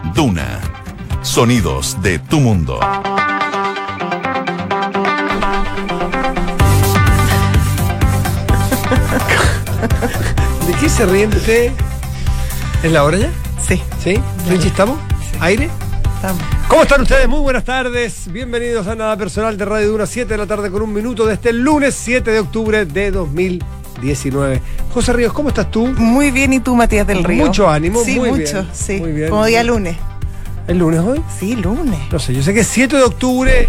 Duna. Sonidos de tu mundo. ¿De qué se ríen ustedes? ¿Es la hora ya? Sí. ¿Sí? ¿Richie, estamos? Sí. ¿Aire? Estamos. ¿Cómo están ustedes? Muy buenas tardes. Bienvenidos a Nada Personal de Radio Duna, 7 de la tarde con un minuto de este lunes 7 de octubre de 2019. José Ríos, ¿cómo estás tú? Muy bien, ¿y tú, Matías del Río? Mucho ánimo, sí, muy mucho, bien. sí. Muy bien. Como día lunes. ¿El lunes hoy? Sí, lunes. No sé, yo sé que es 7 de octubre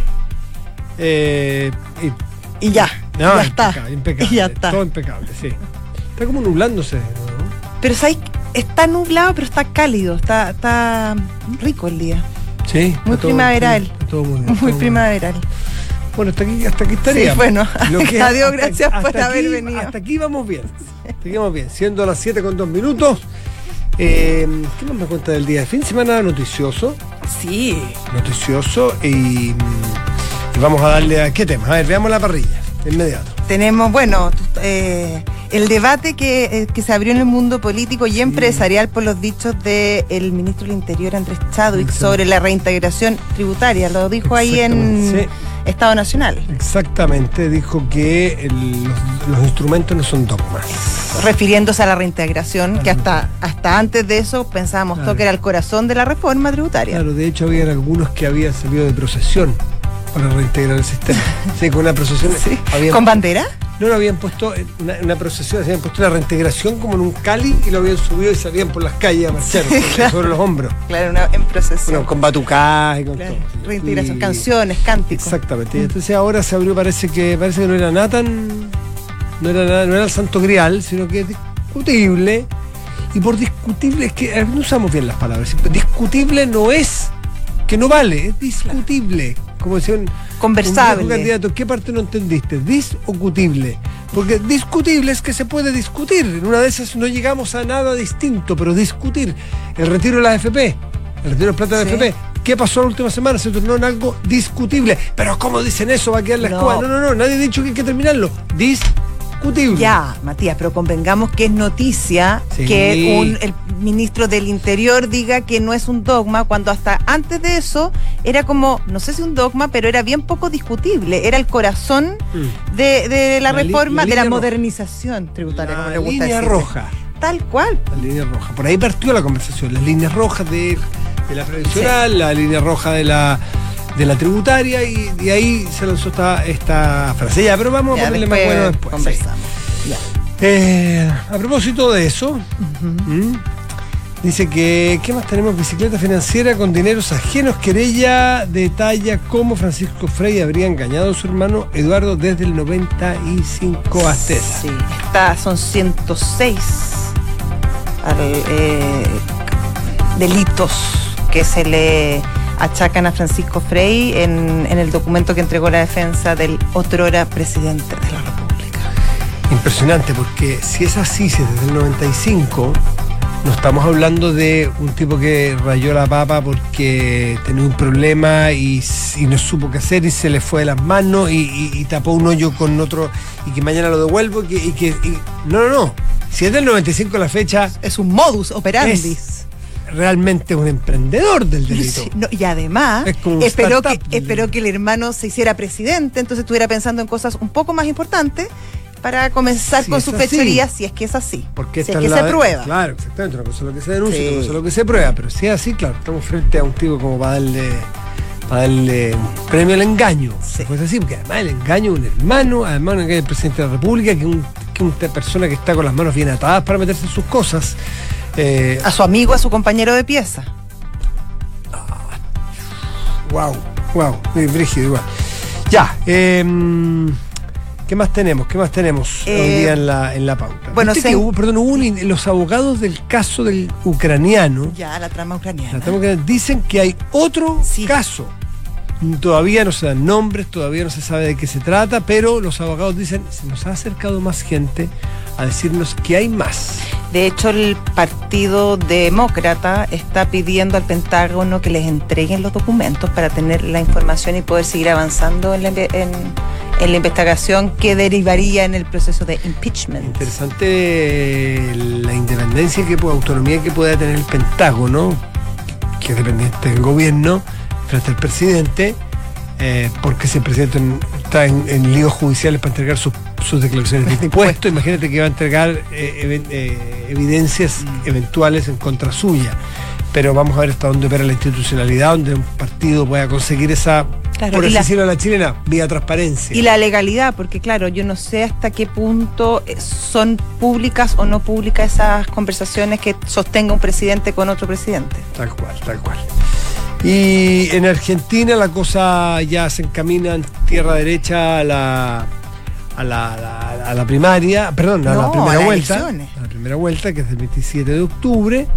Y ya. no, ya está. Impecable. Y ya está. Todo impecable, sí. Está como nublándose, ¿no? Pero ¿sabes? Está nublado, pero está cálido. Está rico el día. Sí. Muy primaveral. Está todo muy bien. Muy primaveral. Bueno, hasta aquí estaría. Sí, bueno. Adiós, hasta- gracias por hasta haber aquí- venido. Hasta aquí vamos bien. Hasta aquí vamos bien. Siendo las 7 con 2 minutos. ¿Qué más me cuenta del día? Fin de semana noticioso. Sí. Noticioso. Y vamos a darle a... ¿Qué tema? A ver, veamos la parrilla. De inmediato. Tenemos, bueno, el debate que se abrió en el mundo político y empresarial por los dichos del ministro del Interior, Andrés Chadwick, sobre la reintegración tributaria. Lo dijo ahí en Sí. Estado Nacional. Exactamente. Dijo que los instrumentos no son dogmas. Refiriéndose a la reintegración, que hasta antes de eso pensábamos Claro. que era el corazón de la reforma tributaria. Claro, de hecho había algunos que habían salido de procesión para reintegrar el sistema. Sí, con una procesión. Sí. habían- ¿Con bandera? No, lo habían puesto en una procesión, habían puesto la reintegración como en un cali y lo habían subido y salían por las calles a marchar Sí, claro. sobre los hombros. Claro, en procesión. Bueno, con batucadas y con Claro. todo. Reintegración, Y- canciones, cánticos. Exactamente. Y entonces ahora se abrió, parece que no era nada tan. No era el santo grial, sino que es discutible. Y por discutible es que no usamos bien las palabras. Discutible no es que no vale, es discutible. Como decía un Conversable. un candidato, ¿qué parte no entendiste? Discutible. Porque discutible es que se puede discutir. En una de esas no llegamos a nada distinto, pero discutir. El retiro de la AFP, el retiro de plata de la Sí. AFP. ¿Qué pasó la última semana? Se tornó en algo discutible. Pero ¿cómo dicen eso? Va a quedar la No. escoba. No, nadie ha dicho que hay que terminarlo. Discutible. Ya, Matías, pero convengamos que es noticia Sí. que el ministro del Interior diga que no es un dogma, cuando hasta antes de eso era como, no sé si un dogma, pero era bien poco discutible. Era el corazón de la La li- reforma, la de la línea roja. modernización tributaria, como le La gusta línea decir. roja. Tal cual. La línea roja. Por ahí partió la conversación. Las líneas rojas de la previsional, la línea roja de la tributaria, y de ahí se lanzó esta frase. Ya, pero vamos a Ya, ponerle más después bueno después. conversamos. A propósito de eso, dice que, ¿qué más tenemos? Bicicleta financiera con dineros ajenos. Querella detalla cómo Francisco Frey habría engañado a su hermano Eduardo desde el 95 hasta esa. Sí, son 106 delitos que se le achacan a Francisco Frey en el documento que entregó la defensa del otrora presidente de la República. Impresionante, porque si es así, si es desde el 95, no estamos hablando de un tipo que rayó la papa porque tenía un problema y no supo qué hacer y se le fue de las manos y tapó un hoyo con otro y que mañana lo devuelvo no. Si es del 95 la fecha, Es un modus operandi. es realmente un emprendedor del delito. Sí, no, y además Es como un esperó startup. que el hermano se hiciera presidente, entonces estuviera pensando en cosas un poco más importantes para comenzar Si con es su así. fechoría, si es que es así. Porque si esta es que se prueba. Claro, exactamente. Una cosa es lo que se denuncia, Sí. otra cosa es lo que se prueba. Pero si es así, claro, estamos frente a un tipo como para darle un premio al engaño. Sí. Pues así, porque además el engaño de un hermano, además un engaño del presidente de la República, que una persona que está con las manos bien atadas para meterse en sus cosas. A su amigo, a su compañero de pieza. Wow, muy brígido igual. Ya, ¿qué más tenemos? Hoy día en la pauta? bueno, ¿Viste que hubo los abogados del caso del ucraniano, Ya, la trama ucraniana. dicen que hay otro Sí. caso. Todavía no se dan nombres, todavía no se sabe de qué se trata, pero los abogados dicen, se nos ha acercado más gente a decirnos que hay más. De hecho, el Partido Demócrata está pidiendo al Pentágono que les entreguen los documentos para tener la información y poder seguir avanzando en la investigación que derivaría en el proceso de impeachment. Interesante la independencia, autonomía que pueda tener el Pentágono, que es dependiente del gobierno, frente al presidente, porque si el presidente está en líos judiciales para entregar sus declaraciones de impuestos, imagínate que va a entregar evidencias eventuales en contra suya. Pero vamos a ver hasta dónde opera la institucionalidad, donde un partido pueda conseguir esa, por así decirlo a la chilena, vía transparencia. Y la legalidad, porque claro, yo no sé hasta qué punto son públicas o no públicas esas conversaciones que sostenga un presidente con otro presidente. Tal cual. Y en Argentina la cosa ya se encamina en tierra derecha a la primaria, perdón, a la primera vuelta. Elecciones. A la primera vuelta, que es el 27 de octubre.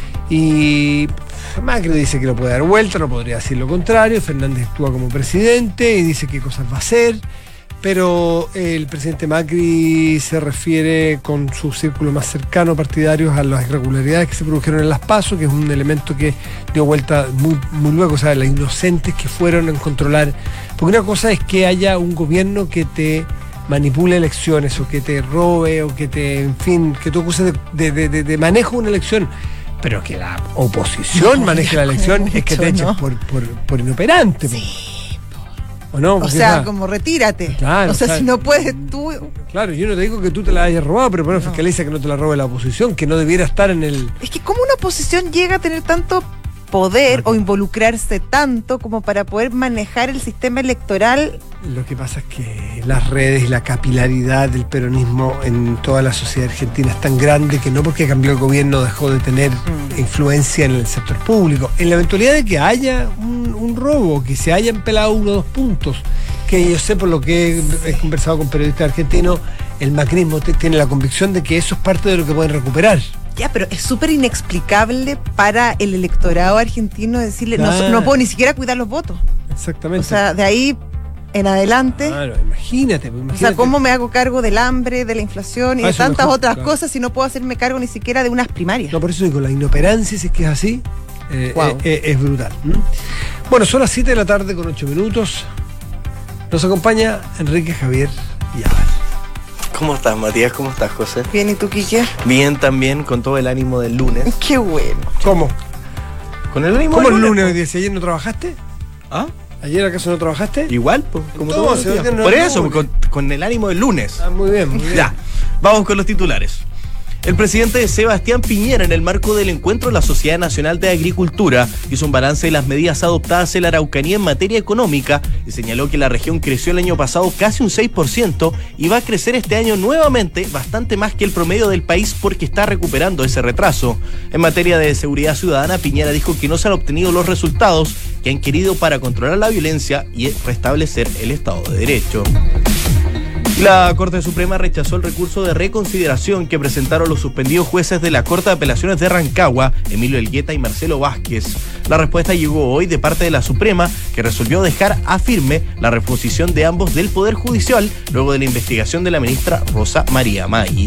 Y Macri dice que lo puede dar vuelta, no podría decir lo contrario. Fernández actúa como presidente y dice qué cosas va a hacer. Pero el presidente Macri se refiere con su círculo más cercano partidarios a las irregularidades que se produjeron en las PASO, que es un elemento que dio vuelta muy luego, o sea, las inocentes que fueron a controlar. Porque una cosa es que haya un gobierno que te manipule elecciones o que te robe o que te, en fin, que tú acuses de manejo de una elección. Pero que la oposición maneje la elección es que te eches por inoperante. Sí. ¿O no? O sea, como retírate. Claro, o sea, si no puedes tú... Claro, yo no te digo que tú te la hayas robado, pero bueno, fiscaliza que no te la robe la oposición, que no debiera estar en el... Es que ¿cómo una oposición llega a tener tanto poder o involucrarse tanto como para poder manejar el sistema electoral? Lo que pasa es que las redes y la capilaridad del peronismo en toda la sociedad argentina es tan grande que no porque cambió el gobierno dejó de tener influencia en el sector público. En la eventualidad de que haya un robo, que se hayan pelado 1 o 2 puntos, que yo sé por lo que he conversado con periodistas argentinos, el macrismo tiene la convicción de que eso es parte de lo que pueden recuperar. Ya, pero es súper inexplicable para el electorado argentino decirle, no puedo ni siquiera cuidar los votos. Exactamente. O sea, de ahí en adelante. Claro, imagínate. O sea, ¿cómo me hago cargo del hambre, de la inflación y de tantas otras cosas si no puedo hacerme cargo ni siquiera de unas primarias? No, por eso digo, la inoperancia, si es que es así, es brutal. Bueno, son las 7 de la tarde con 8 minutos. Nos acompaña Enrique Javier Yávar. ¿Cómo estás, Matías? ¿Cómo estás, José? Bien, ¿y tú, Quique? Bien también, con todo el ánimo del lunes. Qué bueno. ¿Cómo? Con el ánimo ¿Cómo del el lunes hoy día? ¿Si ayer no trabajaste? ¿Ah? ¿Ayer acaso no trabajaste? Igual, pues, como todo. Por eso, con el ánimo del lunes. Muy bien. Ya, vamos con los titulares. El presidente Sebastián Piñera, en el marco del encuentro de la Sociedad Nacional de Agricultura, hizo un balance de las medidas adoptadas en la Araucanía en materia económica y señaló que la región creció el año pasado casi un 6% y va a crecer este año nuevamente bastante más que el promedio del país porque está recuperando ese retraso. En materia de seguridad ciudadana, Piñera dijo que no se han obtenido los resultados que han querido para controlar la violencia y restablecer el Estado de Derecho. La Corte Suprema rechazó el recurso de reconsideración que presentaron los suspendidos jueces de la Corte de Apelaciones de Rancagua, Emilio Elgueta y Marcelo Vázquez. La respuesta llegó hoy de parte de la Suprema, que resolvió dejar a firme la reposición de ambos del Poder Judicial luego de la investigación de la ministra Rosa María Maggi.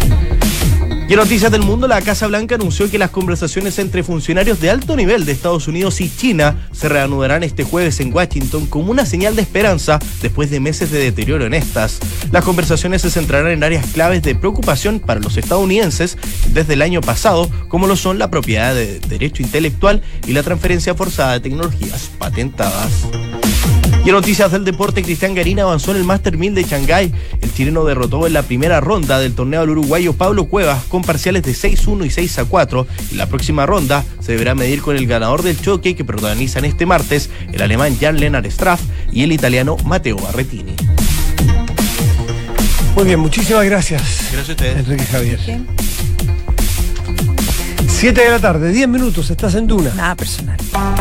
Y en Noticias del Mundo, la Casa Blanca anunció que las conversaciones entre funcionarios de alto nivel de Estados Unidos y China se reanudarán este jueves en Washington como una señal de esperanza después de meses de deterioro en estas. Las conversaciones se centrarán en áreas claves de preocupación para los estadounidenses desde el año pasado, como lo son la propiedad de derecho intelectual y la transferencia forzada de tecnologías patentadas. Y en Noticias del Deporte, Cristian Garín avanzó en el Master 1000 de Shanghái. El chileno derrotó en la primera ronda del torneo al uruguayo Pablo Cuevas con parciales de 6-1 y 6-4. Y la próxima ronda se deberá medir con el ganador del choque que protagonizan este martes, el alemán Jan-Lennart Straff y el italiano Matteo Berrettini. Muy bien, muchísimas gracias. Gracias a ustedes. Enrique Javier. 7 de la tarde, 10 minutos, estás en Duna. Nada personal.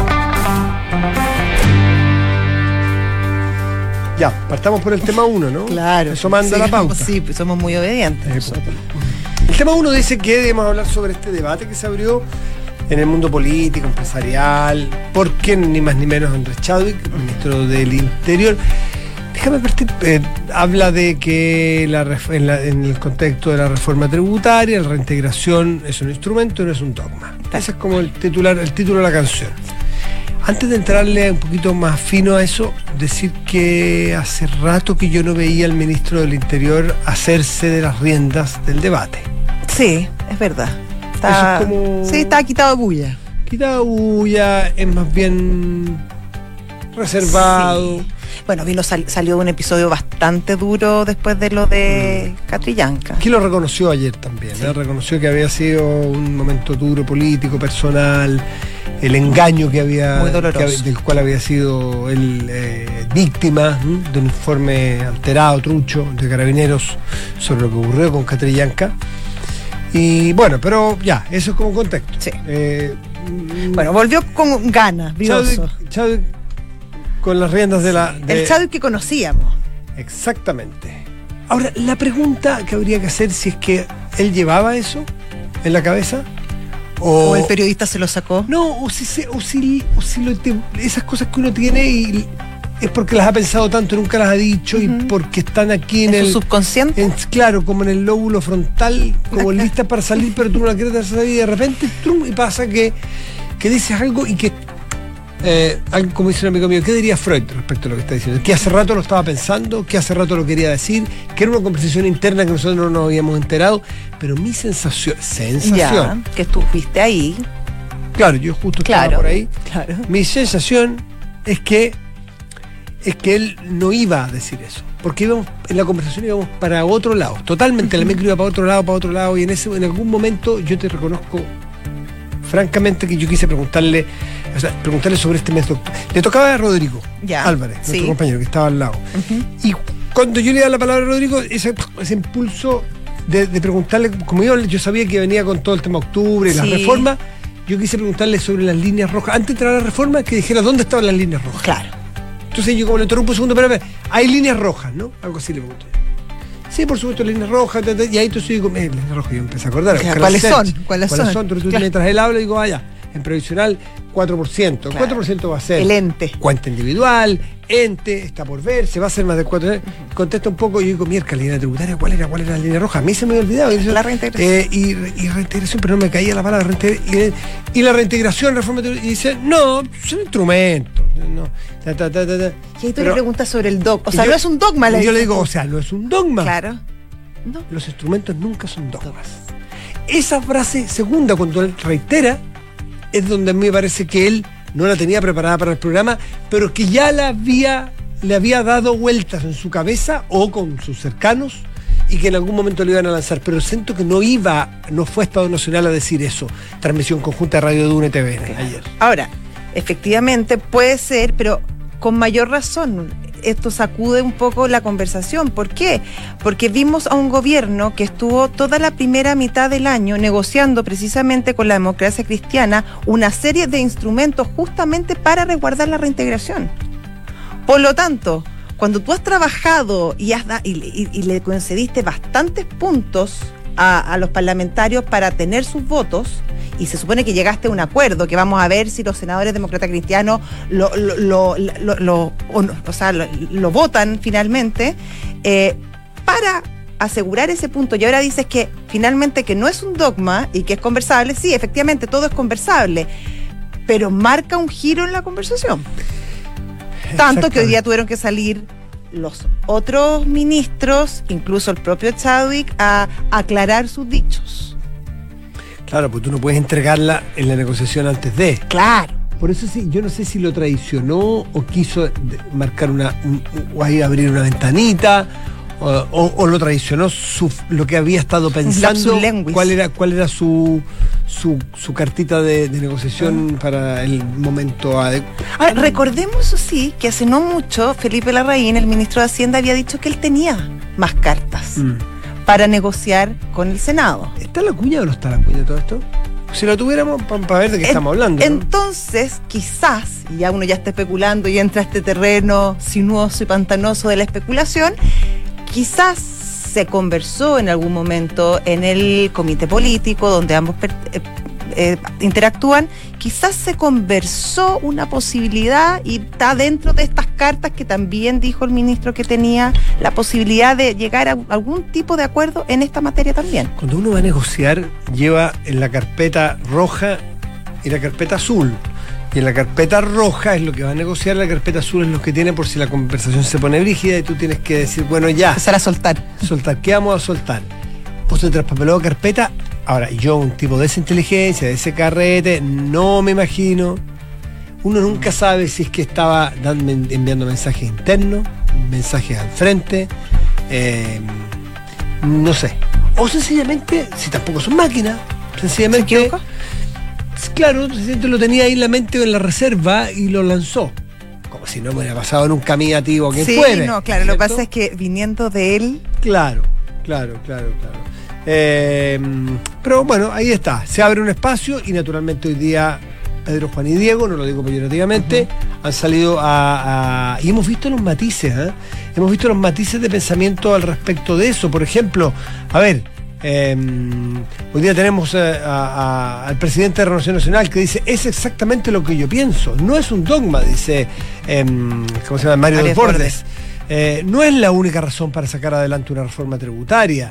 Ya, partamos por el tema 1, ¿no? Claro. Eso manda la pauta. Sí, somos muy obedientes. El tema 1 dice que debemos hablar sobre este debate que se abrió en el mundo político, empresarial, por quién ni más ni menos Andrés Chadwick, ministro del Interior. Déjame partir, habla de que en el contexto de la reforma tributaria, la reintegración es un instrumento, no es un dogma. Ese es como el título de la canción. Antes de entrarle un poquito más fino a eso, decir que hace rato que yo no veía al ministro del Interior hacerse de las riendas del debate. Sí, es verdad. Eso es como... Sí, está quitado de bulla. quita bulla, es más bien reservado. Sí. Bueno, salió un episodio bastante duro después de lo de Catrillanca. Que lo reconoció ayer también, Sí. Reconoció que había sido un momento duro, político, personal, el engaño que había, Muy doloroso. del cual había sido él víctima de un informe alterado, trucho, de Carabineros sobre lo que ocurrió con Catrillanca. Y bueno, pero ya, eso es como contexto. Sí. Bueno, volvió con ganas, vivoso. Chadwick con las riendas de la... El Chadwick que conocíamos. Exactamente. Ahora, la pregunta que habría que hacer si es que él llevaba eso en la cabeza O el periodista se lo sacó. No, esas cosas que uno tiene y es porque las ha pensado tanto, nunca las ha dicho y porque están aquí en ¿En el su subconsciente? claro, como en el lóbulo frontal, como listas para salir, pero tú no la quieres salir y de repente trum, y pasa que dices algo y que algo como dice un amigo mío, ¿qué diría Freud respecto a lo que está diciendo? Que hace rato lo estaba pensando, que hace rato lo quería decir, que era una conversación interna que nosotros no nos habíamos enterado, pero mi sensación, Ya, que estuviste ahí. claro, yo justo estaba por ahí, Claro. mi sensación es que él no iba a decir eso, porque íbamos, en la conversación íbamos para otro lado, totalmente, la micro iba para otro lado, y en algún momento yo te reconozco francamente que yo quise preguntarle sobre este mes de octubre. Le tocaba a Rodrigo Álvarez, nuestro compañero que estaba al lado. Y cuando yo le daba la palabra a Rodrigo, ese impulso de preguntarle, como yo sabía que venía con todo el tema de octubre y las reformas, yo quise preguntarle sobre las líneas rojas. Antes de entrar a la reforma, que dijera dónde estaban las líneas rojas. Claro. Entonces yo como le interrumpo un segundo, pero hay líneas rojas, ¿no? Algo así le pregunté. Sí, por supuesto, líneas rojas, y ahí entonces digo, líneas rojas, yo empecé a acordar. ¿Cuáles son? Tú mientras él habla, digo, vaya, en previsional, 4%. El 4% va a ser el ente. Cuenta individual, ente, está por ver, se va a hacer más de 4%. Contesta un poco, y yo digo, miércoles, línea tributaria, ¿cuál era la línea roja? A mí se me había olvidado. La reintegración. Y reintegración, pero no me caía la palabra reintegración. Y la reintegración, reforma, y dice, no, son instrumentos. No, Y ahí tú le preguntas sobre el dogma. O sea, yo, no es un dogma. Y yo le digo, o sea, no es un dogma. Claro. No. Los instrumentos nunca son dogmas. Esa frase segunda, cuando él reitera, es donde a mí me parece que él no la tenía preparada para el programa, pero que ya le había dado vueltas en su cabeza o con sus cercanos y que en algún momento lo iban a lanzar. Pero siento que no fue a Estado Nacional a decir eso. Transmisión conjunta de Radio Duna y TVN ayer. Ahora, efectivamente puede ser, pero con mayor razón. Esto sacude un poco la conversación. ¿Por qué? Porque vimos a un gobierno que estuvo toda la primera mitad del año negociando precisamente con la democracia cristiana una serie de instrumentos justamente para resguardar la reintegración. Por lo tanto, cuando tú has trabajado y le concediste bastantes puntos a los parlamentarios para tener sus votos, y se supone que llegaste a un acuerdo, que vamos a ver si los senadores demócratas cristianos lo votan finalmente, para asegurar ese punto. Y ahora dices que finalmente que no es un dogma y que es conversable. Sí, efectivamente, todo es conversable, pero marca un giro en la conversación. Tanto que hoy día tuvieron que salir los otros ministros, incluso el propio Chadwick, a aclarar sus dichos. Claro, pues tú no puedes entregarla en la negociación antes de. Claro. Por eso sí, yo no sé si lo traicionó o quiso marcar o ahí abrir una ventanita o lo traicionó lo que había estado pensando. ¿Cuál era su cartita de negociación para el momento adecuado? Ahora, recordemos, eso sí, que hace no mucho Felipe Larraín, el ministro de Hacienda, había dicho que él tenía más cartas para negociar con el Senado. ¿Está la cuña o no está la cuña de todo esto? Si lo tuviéramos, para ver de qué estamos hablando, ¿no? Entonces, quizás, y ya uno ya está especulando y entra a este terreno sinuoso y pantanoso de la especulación, quizás se conversó en algún momento en el comité político donde ambos interactúan, quizás se conversó una posibilidad y está dentro de estas cartas que también dijo el ministro que tenía la posibilidad de llegar a algún tipo de acuerdo en esta materia también. Cuando uno va a negociar, lleva en la carpeta roja y la carpeta azul. Y en la carpeta roja es lo que va a negociar, la carpeta azul es lo que tiene por si la conversación se pone brígida y tú tienes que decir, bueno, ya. Empezar a soltar. ¿Qué vamos a soltar? Pues se traspapeló carpeta Ahora, yo, un tipo de esa inteligencia, de ese carrete, no me imagino. Uno nunca sabe si es que estaba enviando mensajes internos, mensajes al frente, no sé. O sencillamente, si tampoco son máquinas, sencillamente. ¿Se equivocó? Claro, sencillamente lo tenía ahí en la mente o en la reserva y lo lanzó. Como si no me hubiera pasado nunca a mí, a ti o a quien Sí, fuere. no, claro, ¿cierto? lo que pasa es que viniendo de él. Claro. Pero bueno, ahí está. Se abre un espacio y naturalmente hoy día Pedro, Juan y Diego, no lo digo peyorativamente, han salido y hemos visto los matices, hemos visto los matices de pensamiento al respecto de eso. Por ejemplo, a ver, hoy día tenemos al presidente de Renovación Nacional que dice, es exactamente lo que yo pienso, no es un dogma, dice, ¿cómo se llama? Mario Desbordes. No es la única razón para sacar adelante una reforma tributaria.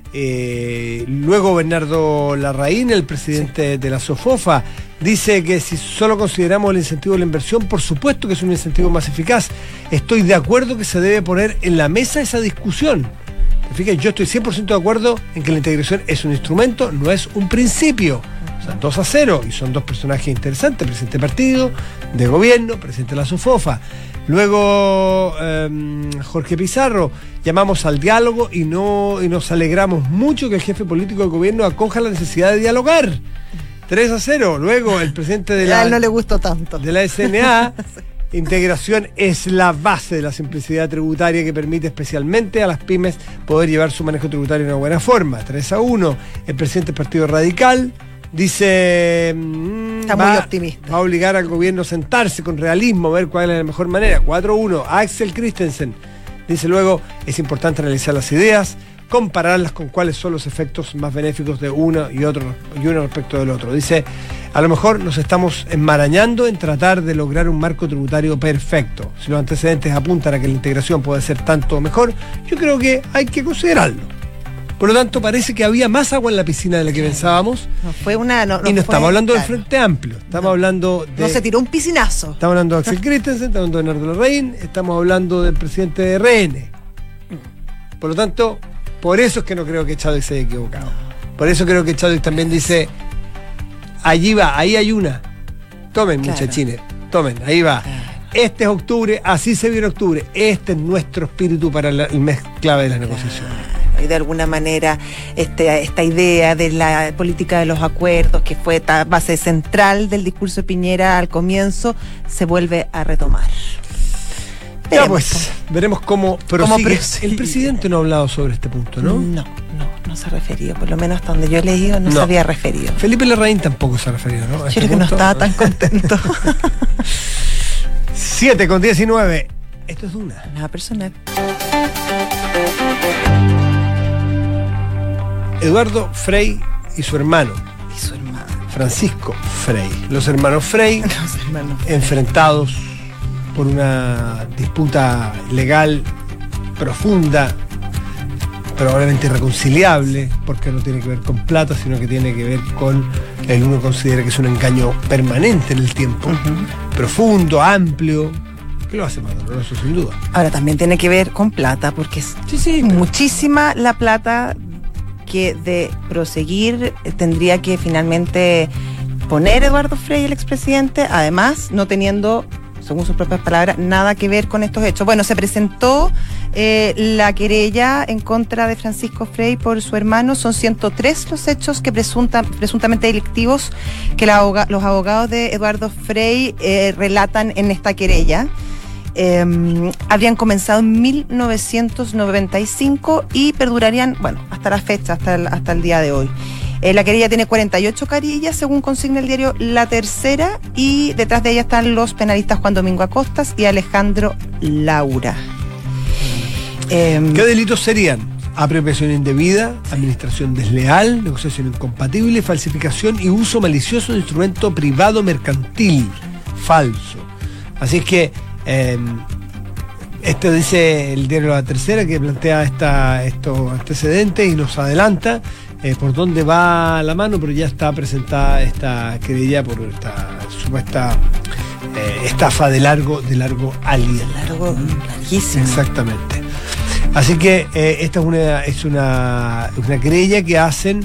Luego Bernardo Larraín, el presidente de la SOFOFA, dice que si solo consideramos el incentivo de la inversión, por supuesto que es un incentivo más eficaz. Estoy de acuerdo que se debe poner en la mesa esa discusión. Fíjate, yo estoy 100% de acuerdo en que la integración es un instrumento, no es un principio. O sea, 2-0, y son dos personajes interesantes, presidente de partido, de gobierno, presidente de la SOFOFA. Luego Jorge Pizarro, llamamos al diálogo y nos alegramos mucho que el jefe político del gobierno acoja la necesidad de dialogar. 3-0. Luego el presidente de A él no le gustó tanto. de la SNA, integración es la base de la simplicidad tributaria que permite especialmente a las pymes poder llevar su manejo tributario de una buena forma. 3-1. El presidente del Partido Radical dice, está muy optimista. Va a obligar al gobierno a sentarse con realismo, a ver cuál es la mejor manera. 4-1. Axel Christensen dice luego, es importante analizar las ideas, compararlas con cuáles son los efectos más benéficos de uno y uno respecto del otro. Dice, a lo mejor nos estamos enmarañando en tratar de lograr un marco tributario perfecto. Si los antecedentes apuntan a que la integración puede ser tanto mejor, yo creo que hay que considerarlo. Por lo tanto, parece que había más agua en la piscina de la que pensábamos. No fue una. No estamos hablando del Frente Amplio. Estamos hablando de. No se tiró un piscinazo. Estamos hablando de Axel Christensen, estamos hablando de Bernardo Larraín, estamos hablando del presidente de RN. Por lo tanto, por eso es que no creo que Chadwick se haya equivocado. Por eso creo que Chadwick también dice: allí va, ahí hay una. Tomen, claro, muchachines, tomen, ahí va. Claro. Este es octubre, así se viene octubre. Este es nuestro espíritu para el mes clave de las negociaciones. Y de alguna manera esta idea de la política de los acuerdos, que fue base central del discurso de Piñera al comienzo, se vuelve a retomar. Ya pues, veremos cómo prosigue. El presidente no ha hablado sobre este punto, ¿no? No se ha referido, por lo menos hasta donde yo he leído no se había referido. Felipe Larraín tampoco se ha referido, ¿no? Yo creo que no estaba tan contento. 7:19. Esto es Duna. Nada personal. Eduardo Frei y su hermano. Francisco Frei. Los hermanos Frei, enfrentados por una disputa legal profunda, probablemente irreconciliable, porque no tiene que ver con plata, sino que tiene que ver con, uno considera que es un engaño permanente en el tiempo, profundo, amplio, que lo hace más doloroso sin duda. Ahora también tiene que ver con plata, porque es muchísima la plata que de proseguir tendría que finalmente poner Eduardo Frei, el expresidente, además no teniendo, según sus propias palabras, nada que ver con estos hechos. Bueno, se presentó la querella en contra de Francisco Frei por su hermano. Son 103 los hechos que presuntamente delictivos que los abogados de Eduardo Frei relatan en esta querella. Habrían comenzado en 1995 y perdurarían, hasta la fecha, hasta el día de hoy. La querella tiene 48 carillas, según consigna el diario La Tercera, y detrás de ella están los penalistas Juan Domingo Acostas y Alejandro Laura. ¿Qué delitos serían? Apropiación indebida, administración desleal, negociación incompatible, falsificación y uso malicioso de instrumento privado mercantil falso. Así es que esto dice el diario La Tercera, que plantea estos antecedentes y nos adelanta por dónde va la mano, pero ya está presentada esta querella por esta supuesta estafa de largo alias. Larguísimo. Exactamente. Así que esta es una querella que hacen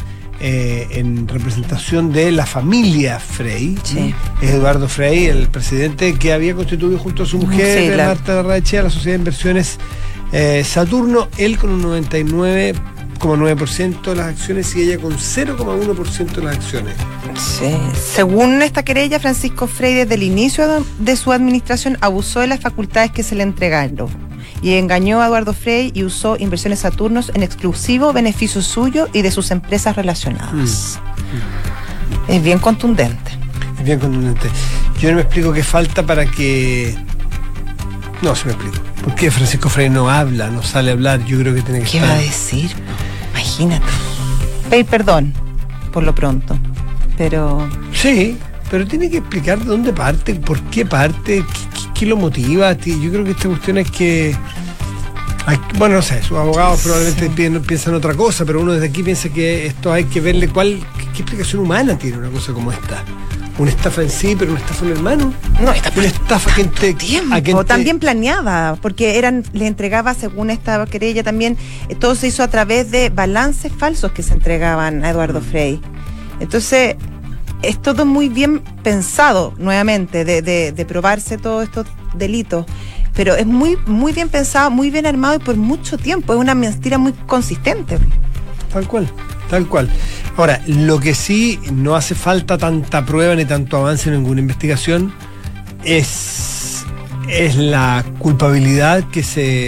en representación de la familia Frey. Sí. Es Eduardo Frey, el presidente que había constituido junto a su mujer, Sí, Marta Larraechea, la Sociedad de Inversiones Saturno, él con un 99,9% de las acciones y ella con 0,1% de las acciones. Sí. Según esta querella, Francisco Frey desde el inicio de su administración abusó de las facultades que se le entregaron y engañó a Eduardo Frey y usó Inversiones Saturnos en exclusivo beneficio suyo y de sus empresas relacionadas. Es bien contundente. Es bien contundente. Yo no me explico qué falta para que... No, se me explico. ¿Por qué Francisco Frey no habla, no sale a hablar? Yo creo que tiene que ¿Qué estar... va a decir? Imagínate. Pedir perdón, por lo pronto. Pero... Sí, pero tiene que explicar de dónde parte, por qué parte, qué lo motiva. Yo creo que esta cuestión es que... Bueno, no sé, sus abogados probablemente piensan otra cosa, pero uno desde aquí piensa que esto hay que verle qué explicación humana tiene una cosa como esta. Una estafa en sí, pero una estafa en el hermano. no, está Una estafa que tiempo, también planeada, porque le entregaba, según esta querella también, todo se hizo a través de balances falsos que se entregaban a Eduardo Frey. Entonces, es todo muy bien pensado, nuevamente, de probarse todos estos delitos, pero es muy, muy bien pensado, muy bien armado y por mucho tiempo. Es una mentira muy consistente. Tal cual, tal cual. Ahora, lo que sí no hace falta tanta prueba ni tanto avance en ninguna investigación es la culpabilidad que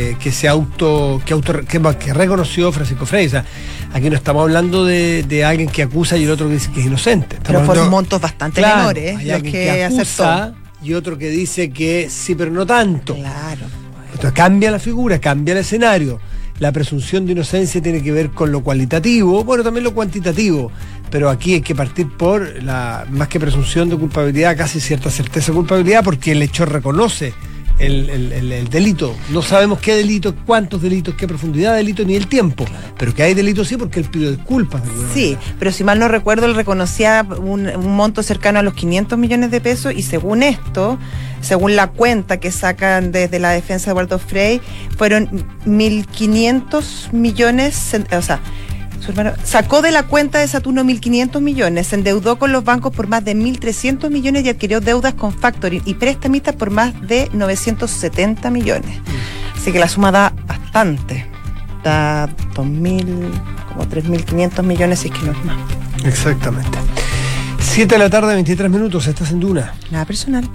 reconoció Francisco Frey. O sea, aquí no estamos hablando de alguien que acusa y el otro que dice que es inocente. Pero por montos bastante menores, hay los alguien que acusa aceptó. y otro que dice que sí, pero no tanto. Claro. Entonces cambia la figura, cambia el escenario. La presunción de inocencia tiene que ver con lo cualitativo, bueno, también lo cuantitativo, pero aquí hay que partir por más que presunción de culpabilidad, casi cierta certeza de culpabilidad, porque el hecho reconoce el delito. No sabemos qué delito, cuántos delitos, qué profundidad de delito, ni el tiempo, pero que hay delitos sí, porque él pidió disculpas. Sí, pero si mal no recuerdo, él reconocía un monto cercano a los 500 millones de pesos y según esto, según la cuenta que sacan desde la defensa de Eduardo Frey, fueron 1.500 millones, o sea, su hermano sacó de la cuenta de Saturno 1.500 millones, se endeudó con los bancos por más de 1.300 millones y adquirió deudas con factoring y prestamistas por más de 970 millones. Así que la suma da bastante. Da 2.000, como 3.500 millones, si es que no es más. Exactamente. 7 de la tarde, 23 minutos, estás en Duna. Nada personal.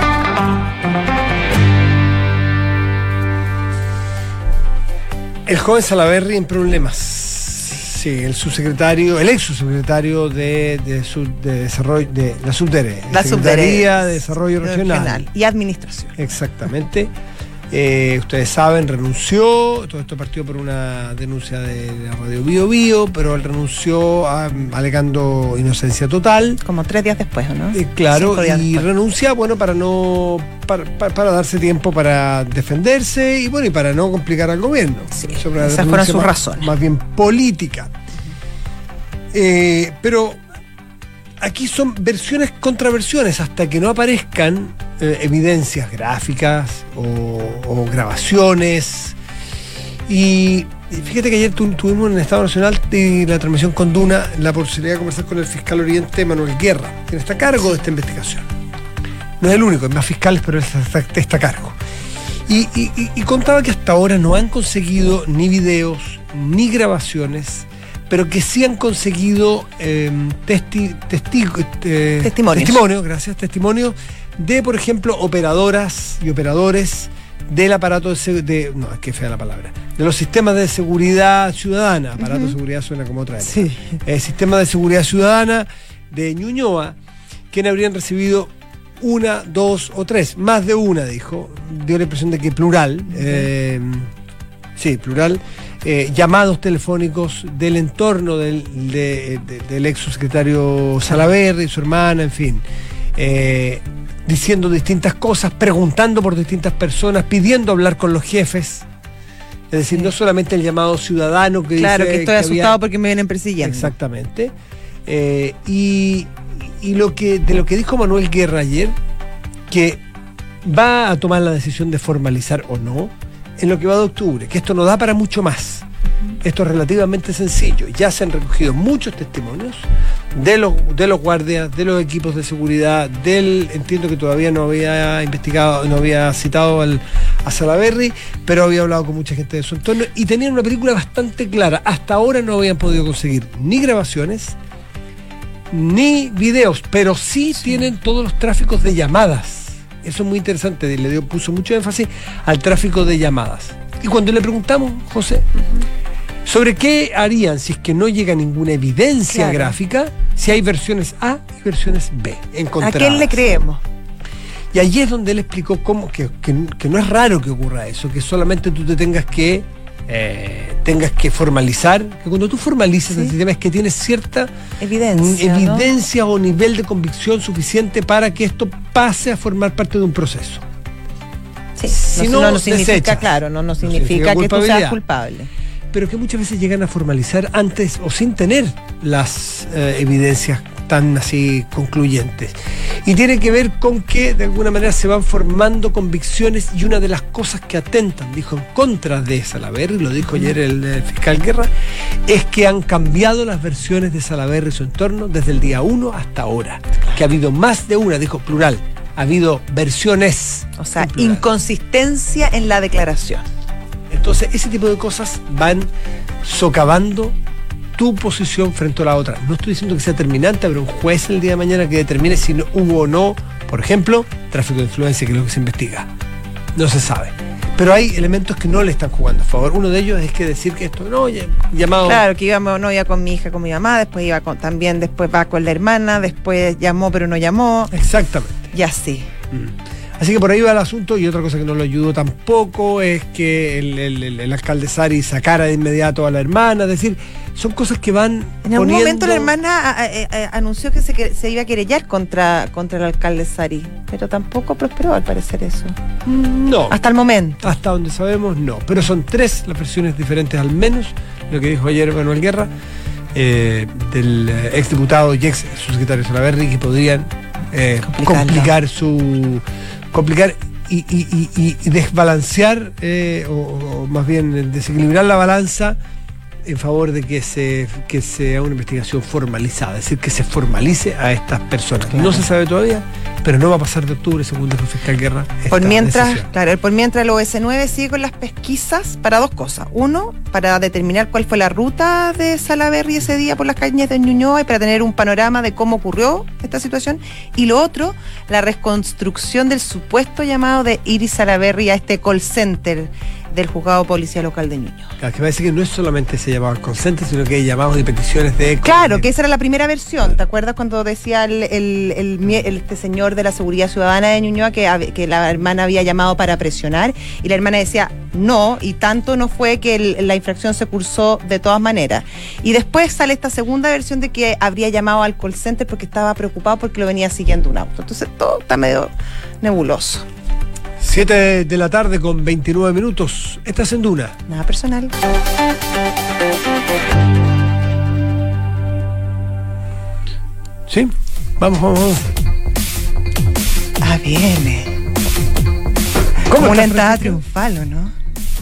El joven Salaverry en problemas. Sí, el ex subsecretario de Desarrollo, de la Subdere, Secretaría de Desarrollo Regional Y Administración. Exactamente. Ustedes saben, renunció, todo esto partió por una denuncia de la radio Bio Bio, pero él renunció alegando inocencia total. Como 3 días después, ¿o no? Claro, 5 días y después. renuncia, bueno, para darse tiempo para defenderse y bueno, y para no complicar al gobierno. Sí, Eso es una esas fueron renuncia sus razones. Más bien política. Pero aquí son versiones contra versiones hasta que no aparezcan evidencias gráficas o grabaciones. Y fíjate que ayer tuvimos en el Estado Nacional y la transmisión con Duna la posibilidad de conversar con el fiscal Oriente Manuel Guerra, quien está a cargo de esta investigación. No es el único, hay más fiscales, pero él está a cargo. Y contaba que hasta ahora no han conseguido ni videos ni grabaciones, pero que sí han conseguido testimonios de, por ejemplo, operadoras y operadores del aparato de qué fea la palabra, de los sistemas de seguridad ciudadana. Aparato de seguridad suena como otra vez. Sí. Sistema de seguridad ciudadana de Ñuñoa, quienes habrían recibido 1, 2 o 3, más de una, dijo, dio la impresión de que plural, plural, llamados telefónicos del entorno del ex subsecretario Salaverry, su hermana, en fin, diciendo distintas cosas, preguntando por distintas personas, pidiendo hablar con los jefes. Es decir, no solamente el llamado ciudadano que claro, dice que estoy asustado porque me vienen persiguiendo. Exactamente. Y de lo que dijo Manuel Guerra ayer, que va a tomar la decisión de formalizar o no en lo que va de octubre, que esto no da para mucho más. esto es relativamente sencillo. Ya se han recogido muchos testimonios de los guardias, de los equipos de seguridad, entiendo que todavía no había investigado, no había citado a Salaverry, pero había hablado con mucha gente de su entorno y tenían una película bastante clara. Hasta ahora no habían podido conseguir ni grabaciones ni videos, pero sí tienen todos los tráficos de llamadas. Eso es muy interesante, puso mucho énfasis al tráfico de llamadas. Y cuando le preguntamos, José, sobre qué harían si es que no llega ninguna evidencia gráfica, si hay versiones A y versiones B encontradas. ¿A quién le creemos? Y allí es donde él explicó que no es raro que ocurra eso, que solamente tú te tengas que formalizar, que cuando tú formalices el sistema es que tienes cierta evidencia, ¿no? O nivel de convicción suficiente para que esto pase a formar parte de un proceso. Sí, si no significa, claro, no significa que tú seas culpable. Pero que muchas veces llegan a formalizar antes o sin tener las evidencias tan así concluyentes. Y tiene que ver con que de alguna manera se van formando convicciones, y una de las cosas que atentan, dijo, en contra de Salaverry, lo dijo ayer el fiscal Guerra, es que han cambiado las versiones de Salaverry y su entorno desde el día 1 hasta ahora. Que ha habido más de una, dijo plural, ha habido versiones. O sea, inconsistencia en la declaración. Entonces, ese tipo de cosas van socavando tu posición frente a la otra. No estoy diciendo que sea determinante, habrá un juez el día de mañana que determine si hubo o no, por ejemplo, tráfico de influencia, que es lo que se investiga. No se sabe. Pero hay elementos que no le están jugando a favor. Uno de ellos es que decir que esto no, llamado... Claro, que iba con mi hija, con mi mamá, después después va con la hermana, después llamó pero no llamó. Exactamente. Y así. Así que por ahí va el asunto. Y otra cosa que no lo ayudó tampoco es que el alcalde Sari sacara de inmediato a la hermana. Es decir, son cosas que van en algún momento la hermana anunció que se iba a querellar contra el alcalde Sari, pero tampoco prosperó al parecer eso. No. Hasta el momento. Hasta donde sabemos, no. Pero son 3 las versiones diferentes al menos, lo que dijo ayer Manuel Guerra, del exdiputado y ex subsecretario Salaverry, que podrían complicar y desbalancear o más bien desequilibrar la balanza en favor de que sea una investigación formalizada, es decir, que se formalice a estas personas. Claro. No se sabe todavía, pero no va a pasar de octubre, según dijo el fiscal Guerra. Por mientras el OS9 sigue con las pesquisas para 2 cosas. Uno, para determinar cuál fue la ruta de Salaverry ese día por las calles de Ñuñoa y para tener un panorama de cómo ocurrió esta situación. Y lo otro, la reconstrucción del supuesto llamado de Iris Salaverry a este call center del juzgado policía local de Ñuñoa. Claro, que parece que no es solamente ese llamado al consente, sino que hay llamados y peticiones de... Claro, que esa era la primera versión. ¿Te acuerdas cuando decía este señor de la Seguridad Ciudadana de Ñuñoa que la hermana había llamado para presionar y la hermana decía no, y tanto no fue que la infracción se cursó de todas maneras? Y después sale esta segunda versión de que habría llamado al call center porque estaba preocupado porque lo venía siguiendo un auto. Entonces todo está medio nebuloso. 7 de la tarde con 29 minutos. Estás en Duna. Nada personal. ¿Sí? Vamos. Viene. ¿Cómo una entrada triunfal, ¿o no?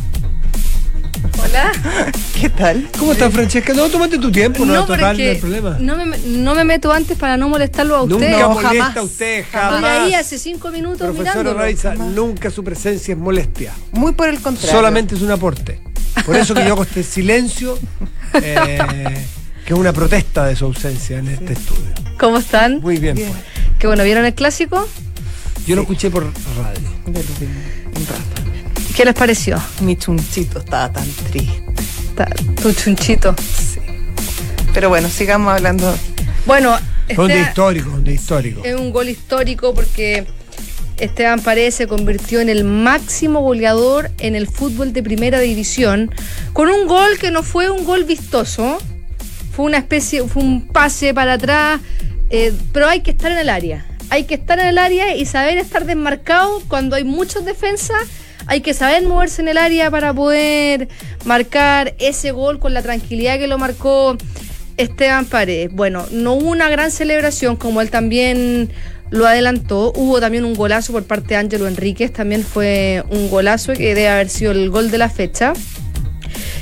Hola. ¿Qué tal? ¿Cómo estás, Francesca? No, tómate tu tiempo, no hay problema. No me meto antes para no molestarlo a usted. Nunca molesta a usted, jamás. Estoy ahí hace 5 minutos Profesora Raiza, nunca su presencia es molestia. Muy por el contrario. Solamente es un aporte. Por eso que yo hago este silencio, que es una protesta de su ausencia en este estudio. ¿Cómo están? Muy bien. Pues. Qué bueno, ¿vieron el clásico? Yo lo escuché por radio. Un rato. ¿Qué les pareció? Mi chunchito estaba tan triste. Tu chunchito. Sí. Pero bueno, sigamos hablando. Bueno, un día histórico. Es un gol histórico porque Esteban Paredes se convirtió en el máximo goleador en el fútbol de primera división, con un gol que no fue un gol vistoso, fue un pase para atrás, pero hay que estar en el área. Hay que estar en el área y saber estar desmarcado cuando hay muchas defensas. Hay que saber moverse en el área para poder marcar ese gol con la tranquilidad que lo marcó Esteban Paredes. Bueno, no hubo una gran celebración como él también lo adelantó. Hubo también un golazo por parte de Ángelo Enríquez, también fue un golazo que debe haber sido el gol de la fecha.